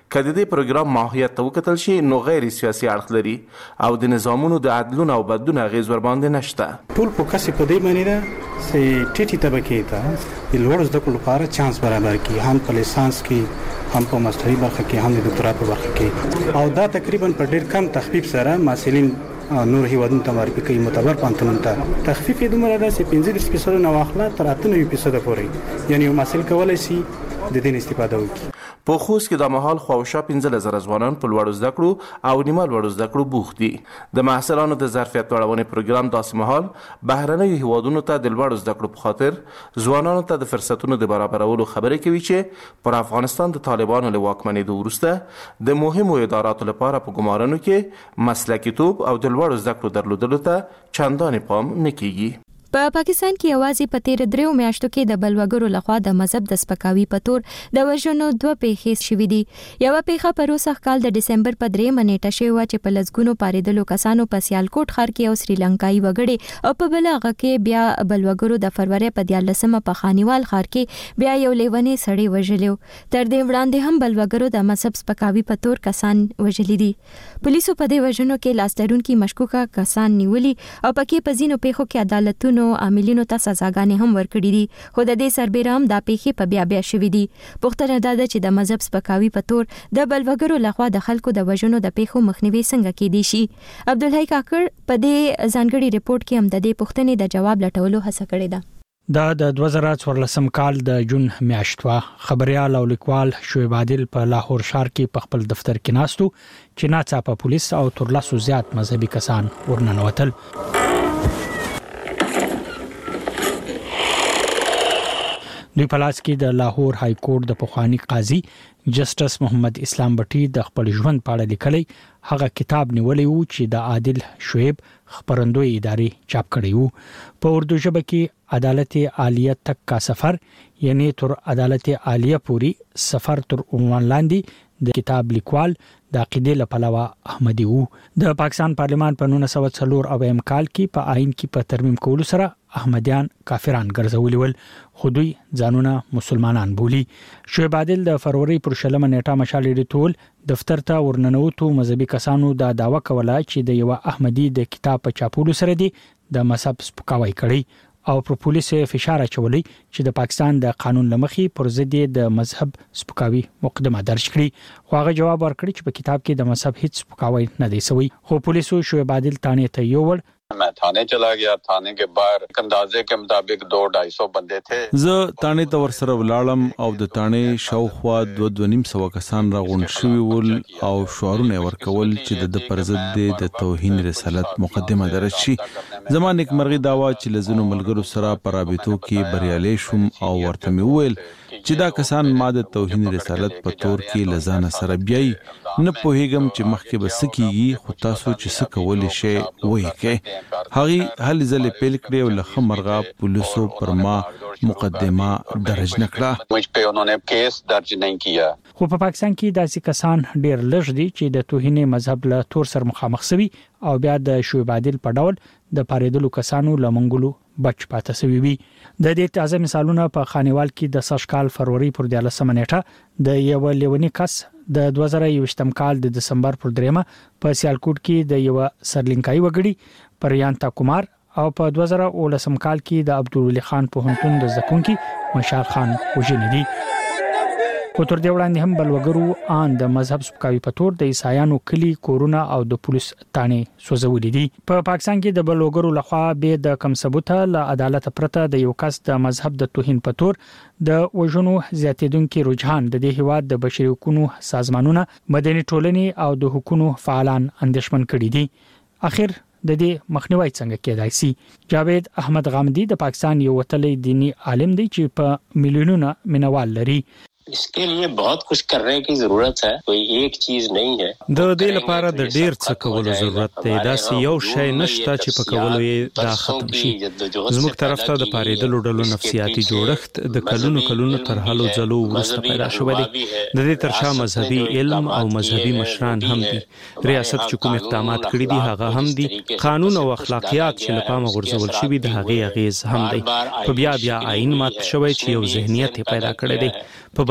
کله د پروګرام ماهیت ته وکتل شي نو غیر سیاسي اړخ لري او د نظامونو د عدلونو او بدلون غیز ور باندې نشته. ټول فوکس په دې باندې ده چې ټیټی طبقه ته د لوړ زده کړو لپاره چانس برابر کړي، هم په لیسانس کې هم په ماستري برخه کې هم د ډاکټرا په برخه کې، او دا تقریبا په ډېر کم تخفیف سره محصلین نور هیوادونو ته معرفي کوي. معتبر پانتونو ته تخفیف یې دومره ده چې 15% نه واخله تر 98% پورې، یعنی یو محصل کولای شي د دې استفاده وکړي. په خوست کې د مهال خواوشا 15,000 ځوانان په لوړو زده کړو او نیمه لوړو زده کړو بوخت دي. د محصلانو د ظرفیت لوړونې پروګرام داسې مهال بهرنیو هیوادونو ته د لوړو زده کړو په خاطر ځوانانو ته د فرصتونو د برابرولو خبرې کوي چې پر افغانستان د طالبانو له واکمنېدو وروسته د مهمو اداراتو لپاره په ګمارنو کې مسلکیتوب او د لوړو زده کړو درلودلو ته چندانې پام نه کیږي. په پاکستان کې یوازې په تیر 3 میاشتو کې د بلوګرو لخوا د مذهب د سپکاوي په تور د وژنو 2 پیښې شوې دي. یو پیښه په روسخ کال د ډسمبر په 3 نیټه شوه چې په لزګونو پاریدلو کسانو په سیالکوټ ښار کې یو سریلانکایي وګړي او په بل هغه کې بیا بلوګرو د فروری په 14مه په خانیوال ښار کې بیا یو لیونی سړی وژلیو. تر دې وړاندې هم بلوګرو د مذهب سپکاوي په تور کسان وژلي دي. پولیسو په دې وژنو کې لاسترونکي مشکوکه کسان نیولي او پکې په ځینو پیښو کې عدالتونو عاملینو ته سزاګانې هم ورکړي دي، خو د دې سربېره هم دا پیښې په بیا شوې دي. پوښتنه دا ده چې د مذهب سپکاوي په تور د بلوګرو لخوا د خلکو د وژنو د پیښو مخنیوي څنګه کېدی شي. عبدالحی کاکړ په دې ځانګړي رپورت کې هم د دې پوښتنې د جواب لټولو هڅه کړې ده. دا د 2014 کال د جون میاشت وا. خبريال او لیکوال شعیب عادل په لاهور ښار کې په خپل دفتر کې ناستو چې ناڅاپه پولیس او تر لاسو زیات مذهبي کسان ورننوتل. دوی په لاس کې د لاهور های کورټ د پخوانی قاضي جسټس محمد اسلام بټي د خپل ژوند په اړه لیکلي هغه کتاب نیولې وو چې د عادل شعیب خبرندوی ادارې چاپ کړی وو. په اردو ژبه کې عدالت عالیه تک کا سفر یعنی تر عدالت عالیه پوری سفر تر عنوان لاندې د کتاب لیکوال د عقیدې لپاره احمدي وو. د پاکستان پارلمان په 1904 کال کې په آئین کې په ترمیم کولو سره احمدیان کافران ګرځولي ول، خو دوی ځانونه مسلمانان بولی. شعیب عادل د فروری پر 20 نیټه مشال ډیټول دفتر ته ورننوتو مذهبي کسانو دا داوا کوله چې د یو احمدي د کتاب په چاپولو سره دی د مذهب سپکاوی کړی او پر پولیس فشار اچولی چې د پاکستان د قانون لمخې پر ضد د مذهب سپکاوي مقدمه درج کړي. خو هغه جواب ورکړي چې په کتاب کې د مذهب هیڅ سپکاوی نه دی سوی. خو پولیسو شعیب عادل تانه ته یوړ. मैं थाने चला गया. थाने के बाहर अंदाजे के मुताबिक 200-250 बंदे थे. زه تانه ته ورسره ولاړم او د تانه شاوخوا 2-2.5 کسان راغونډ شوي ول او شعارونه ورکول چې د پر ضد د توهین رسالت مقدمه درج شي. زما نیکمرغي داوا چې لزنو ملګرو سره پر رابطو کې بریالي شوم او ورته مې وویل چې دا کسان ما د توهین رسالت په تور کې لزانه سره بیاي. نه پوهیږم چې مخکې به سکیږي، خو تاسو چې سکول شي وایي کې هغه هل زل پیل کړی او لخ مرغا پولیسو پر ما مقدمه درج نکړه. مجھ په انہوں کیس درج نہیں کیا. خو په پاکستان کې داسې کسان ډېر لږ دي چې د توهین مذهب له تور سره مخامخ شوي او بیا د شعیب عادل په ډول د پاریدلو کسانو لمنګلو بچ پاتې شوی وي. د دې تازه مثالونه په خانیوال کې د سش کال فروری پر 14 نیټه د یو لیونی کس د 2021 کال د دسمبر پر 3 په سیالکوټ کې د یو سرلینکایي وګړي پریانتا کمار او په 2019 کال کې د عبدالولي خان په هنتون د زکونکي مشال خان وژنې دي. خو تر دې وړاندې هم بلوګرو ان د مذهب سپکاوي په تور د عیسایانو کلی کورونه او د پولیس تانې سوځولې دي. په پاکستان کې د بلوګرو لخوا به د کم ثبوته له عدالت پرته د یو کس د مذهب د توهین په تور د وژنو زیاتېدونکو رجحان د دې هیواد د بشري حقوقو سازمانونه، مدني ټولنې او د حقوقو فعالان اندېښمن کړي دي. اخر د دې مخنیوي څنګه کېدای شي؟ جاوید احمد غامدی د پاکستان یو وتلی دینی عالم دی چې په میلیونونو مینوال لري. इसके लिए बहुत कुछ करने की जरूरत है, कोई एक चीज नहीं है. د دې لپاره د ډیر څه کولو ضرورت دی. دا یو شی نشته چې په کولو یې دا ختم شي. زموږ طرف ته د پاریدلو ډلو نفسیاتي جوړښت د کلونو تر هلو ځلو وروسته پیدا شوی دی. د دې ترشا مذهبي علم او مذهبي مشران هم دي. ریاست چې کوم اقدامات کړی دي هغه هم دي. قانون او اخلاقیات چې لپاره غورځول شوی د هغه اغیز هم دی. په بیا آئین مات شوی چې یو ذهنیت پیدا کړی دی. په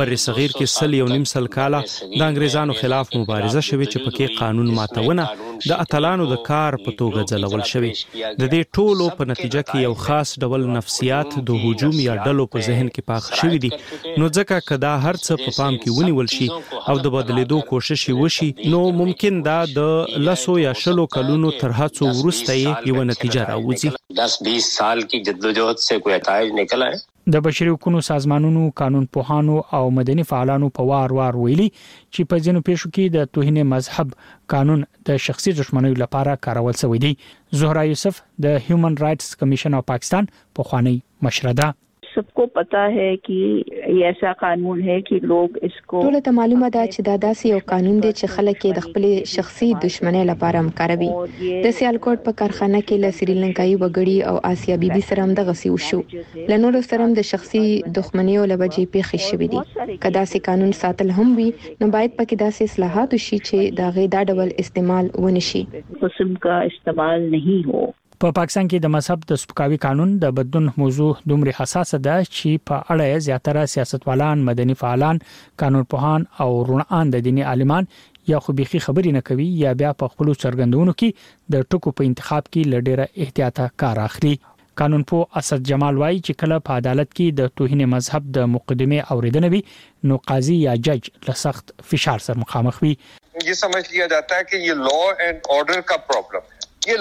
بر صغیر کې 1.5 کاله د انګریزانو خلاف مبارزه شوې چې پکې قانون ماتونه د اتلانو د کار په توګه ځلول شوې. د دې ټولو په نتیجه کې یو خاص ډول نفسیات د هجوم یا ډلو په ذهن کې پاخ شوې دي. نو ځکه کدا هر څه په پام کې ونیول شي او د بدلیدو کوشش وشي نو ممکن دا د لسو یا شلو کلونو تر هڅو وروسته یو نتیجه راوځي. 10-20 سال کی جدوجہد سے کوئی نتایج نکلا ہے. د بشري حقوقو سازمانونو قانون پوهانو او مدني فعالانو په وار ویلي چې په ځینو پیښو کې د توهین مذهب قانون د شخصي دښمنیو لپاره کارول شوی دی. زهرا یوسف د هیومن رائټس کمیشن اف پاکستان په خوانی مشرده. सबको पता है कि ये ऐसा कानून है कि लोग इसको ټول ته معلومه ده چې دا داسې یو قانون دی چې خلک د خپل شخصي دښمنۍ لپاره مقربي. د سیالکوټ په کارخانه کې له سریلانکایي وګړي او آسیا بیبي سره هم دغه سی وشو. لنور سره هم د شخصي دښمنیو لوجې پیښې شوې دي. کدا سي قانون ساتل هم وي نو باید پکې داسې اصلاحات وشي چې دا غي دا ډول استعمال ونشي. قسم کا استعمال نہیں هو. په پاکستان کې د مذهب د سپکاوي قانون د بدلون موضوع دومره حساسه ده چې په اړه زیاتره سیاستوالان، مدني فعالان، قانون پوهان او رونان د دیني عالمان یا خو بيخي خبرې نه کوي یا بیا په خپل څرګندونو کې د ټکو په انتخاب کې لډیره احتیاط کار اخلي. قانون پوه اسد جمال وایي چې کله په عدالت کې د توهین مذهب د مقدمه اوریدنه وي نو قاضي یا جج له سخت فشار سره مخامخ وي. یہ سمجھ لیا جاتا ہے کہ یہ لا اینڈ آرڈر کا پرابلم.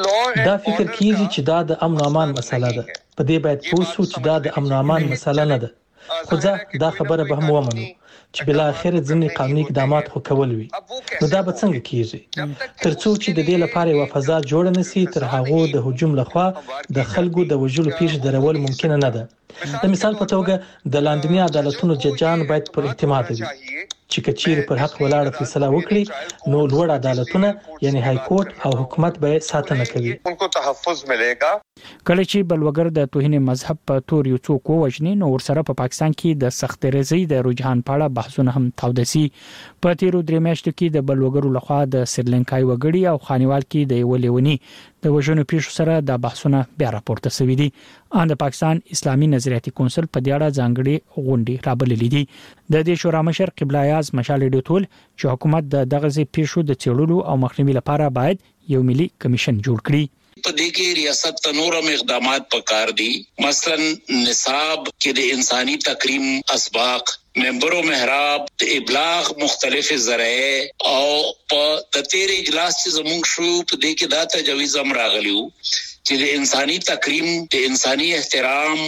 دا فکر کیږي چې دا د امن او امان مسله ده. په دې باید پوه شو چې دا د امن او امان مسله نه ده. خو ځکه دا خبره به هم ومنو چې بل اخر ځینې قانوني اقدامات خو کول وي. نو دا به څنګه کیږي؟ ترڅو چې د دې لپاره یو فضا جوړ نشي تر هغه د هجوم لخوا د خلکو د وژلو پیښ درول ممکن نه ده. د مثال په توګه د لاندنی عدالتونو ججان باید پر اعتماد وي چې کچیر پر حق ولاړ فیصله وکړي نو لوړ عدالتونه یعنی های کورټ او حکومت به ساتنه کوي. انکو تحفظ ملے گا. کله چې بلوګر د توهین مذهب په تور یو څوک وژني نو ورسره په پاکستان کې د سخت رضی د رجحان په اړه بحثونه هم تاودسي. په تیرو درې میاشتو کې د بلوګرو لخوا د سریلانکای وګړي او خانیوال کې د ولېونی د وژنو پیښو سره د بحثونه بیا راپورته شوې دي. ان د پاکستان اسلامي نظریاتي کونسل په دې اړه ځانګړي غونډې رابللې دي. د دې شورا مشر قبله اعظم مشال ډیټول چې حکومت د دغه پیښو د چیرولو او مخنیوي لپاره باید یو ملي کمیشن جوړ کړي. په دې کې ریاست تنورم اقدامات پکار دي. مثلا نصاب کې د انساني تکریم اسباق، ممبرو محراب، د ابلاغ مختلف ذرایع او په د تیر اجلاس چې زموږ شو په دې کې دا تجویز هم راغلیو چې د انساني تکریم، د انساني احترام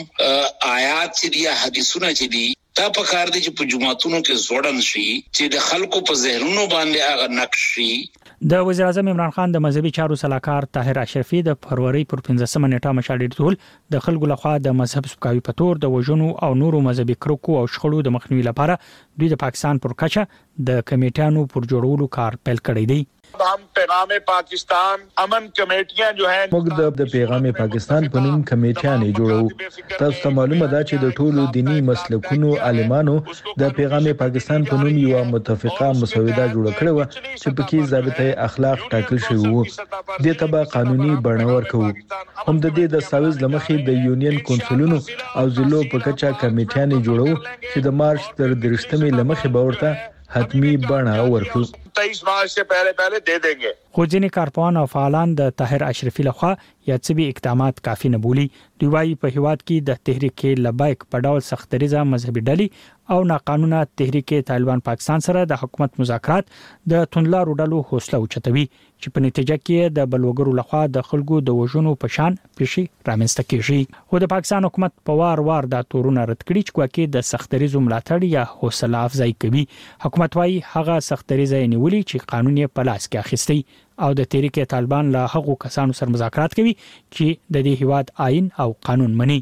آیات چې دي، حدیثونه چې دي دا پکار دي چې په جمعتونو کې زوړن شي چې د خلکو په ذهنونو باندې هغه نقش شي. د وزیر اعظم عمران خان د مذهبي چارو صلاحکار طاهر اشرفي د فروری پر 15 نیټه مشال ډیټول د خلکو لخوا د مذهب سپکاوي په تور د وژنو او نورو مذهبي کرکو او شخړو د مخنیوي لپاره دوی د پاکستان پر کچه د کمیټانو پر جوړولو کار پیل کړی دی. हम पैगाम पाकिस्तान अमन कमेटियां जो हैं موږ د پیغام پاکستان په نوم کمیټیانې جوړو. تاسو ته معلومه ده چې د ټولو دینی مسلکونو عالمانو د پیغام پاکستان په نوم یو متفقه مسوده جوړه کړې و چې پکې ضابطه اخلاق ټاکل شوی وو. د تبع قانوني بڼور کوو. هم د دې د ساویز لمخې د یونین کونسلونو او ضلعو په کچه کمیټیانې جوړو چې د مارچ تر 30 لمخې باورته حتمی بڼه ورکړو. 23 مارچ سے پہلے دے دیں گے. خو ځینې کارپوهان او فعالان د طاهر اشرفي لخوا یا څبي اقدامات کافي نه بولي. دوی وايي په هیواد کې د تحریک لبیک په ډول سختریزه مذهبي ډلې او ناقانونه تحریک طالبان پاکستان سره د حکومت مذاکرات د توندلارو ډلو حوصله اوچتوي چې په نتیجه کې د بلوګرو لخوا د خلکو د وژنو په شان پیښې رامنځته کیږي. خو د پاکستان حکومت په وار د تورونه رد کړي چې کوکه د سختریزو ملاتړ یا حوصله افزای کوي. حکومت وايي هغه سختریزه نیولې چې قانون یې په لاس کې اخیستی او د تحریک طالبان له هغو کسانو سره مذاکرات کوي چې د دې هیواد آئین او قانون مني.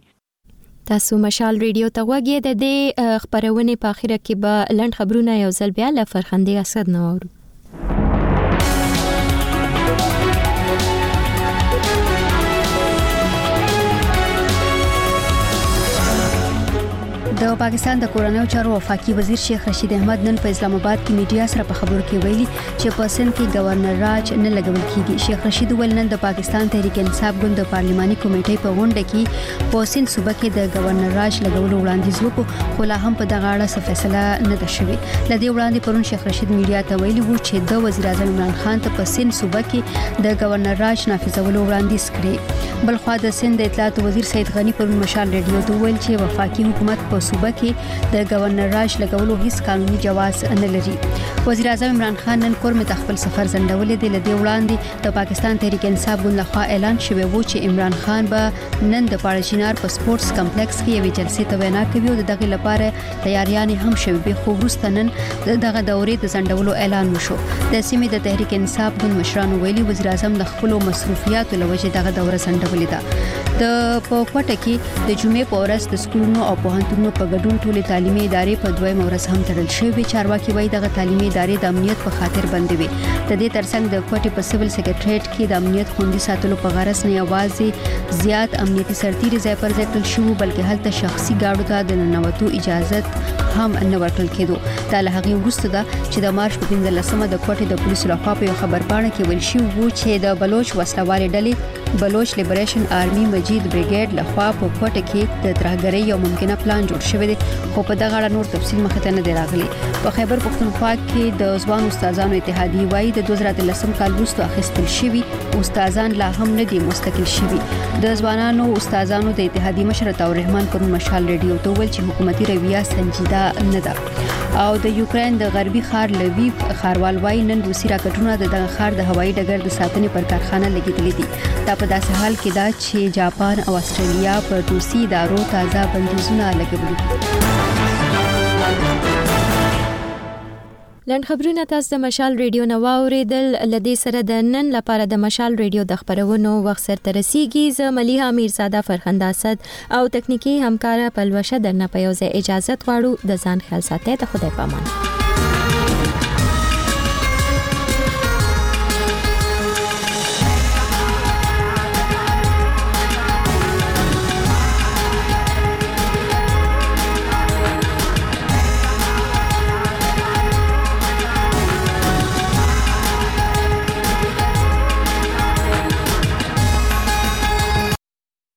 تاسو مشال ریډیو ته وګورئ. د دې خبرونه په اخر کې به لند خبرونه یو ځل بیا له فرخندې اسد نو اورو. د پاکستان د کورنیو چارو وفاقي وزیر شیخ رشید احمد نن په اسلام آباد کې میډیا سره په خبرو کې ویلي چې په سند کې گورنر راج نه لګول کیږي. شیخ رشید ویل نن د پاکستان تحریک انصاف ګوند د پارلماني کمیټې په غونډه کې په سند صوبه کې د گورنر راج لګولو وړاندیز وکړ، خو لا هم په دغه اړه څه فیصله نه ده شوې. لدې وړاندې پرون شیخ رشید میډیا ته ویلي وو چې د وزیر اعظم عمران خان ته په سند صوبه کې د گورنر راج نافذولو وړاندیز کړی. بل خو د سند اطلاعات وزیر سید غنی پرون مشال ریډیو ته ویل چې وفاقي حکومت په صوبه کې د گورنر راج لګولو هیڅ قانوني جواز نه لري. وزیر اعظم عمران خان نن کور مت خپل سفر زندولې دی. لدې وړاندې د پاکستان تحریک انصاف ګوند لخوا اعلان شوی و چې عمران خان به نن د پاړچینار په سپورتس کمپلیکس کې یوې جلسې ته وینا کوي او دغه لپاره تیاریان هم شوي. به خو وروسته نن دغه دورې د زندولو اعلان وشو. د سیمې د تحریک انصاف ګوند مشرانو ویلي وزیر اعظم د خپل مسؤلیتونو لوجه دغه دوره زندولې ده. د پوکوټه کې د جمعې په ورځ د سکولونو او پوهنتونونو په ګډون ټولې تعلیمي ادارې په دویم ورځ هم تړل شوې. چارواکي وایي دغه تعلیمي ادارې د امنیت په خاطر بندې وي. د دې ترڅنګ د کوټې په سیول سکریټریټ کې د امنیت خوندي ساتلو په غرض نه یوازې زیات امنیتي سرتیري ځای پر ځای کړل شو، بلکې هلته شخصي گاډو ته د ننوتو اجازه هم نه ورکړل کېدو. دا له هغې وروسته ده چې د مارچ په 15مه د کوټې د پولیسو لخوا په یو خبرپاڼه کې ویل شوي وو چې د بلوچ وسلوالې ډلې بلوچ لیبریشن آرمي مجید بریګیډ لخوا په کوټه کې د ترهګرۍ یو ممکنه پلان جوړ شوی دی، خو په دغه اړه نور تفصیل مخې ته نه دی راغلی. په خیبر پښتونخوا کې د ځوان استادانو اتحادیه وایي د 2013 کال وروسته اخیستل شوي استادان لا هم نه دي مستقل شوي. د ځوانانو استادانو د اتحادیه مشر عطاء الرحمن پرون مشال ریډیو ته ویل چې حکومتي رویه سنجیده نه ده. او د یوکرين د غربي ښار لویف ښاروال وایي نن روسي راکټونه دغه ښار د هوایي ډګر د ساتنې پر کارخانه لګیدلې دي. دا په داسې حال کې ده چې جاپان او استرالیا پر روسي ادارو تازه بندیزونه لګولي. لنډ خبرونه تاسو د مشال ریډیو نو اوریدل. لدې سره د نن لپاره د مشال ریډیو د خبرونو وخت سره رسیدي. ز مليحه میرزاده فرخنده اسد او تکنیکی همکار پلوشه درنه په یوځای اجازه غواړو. د ځان خیال ساتئ. ته خدای پامان.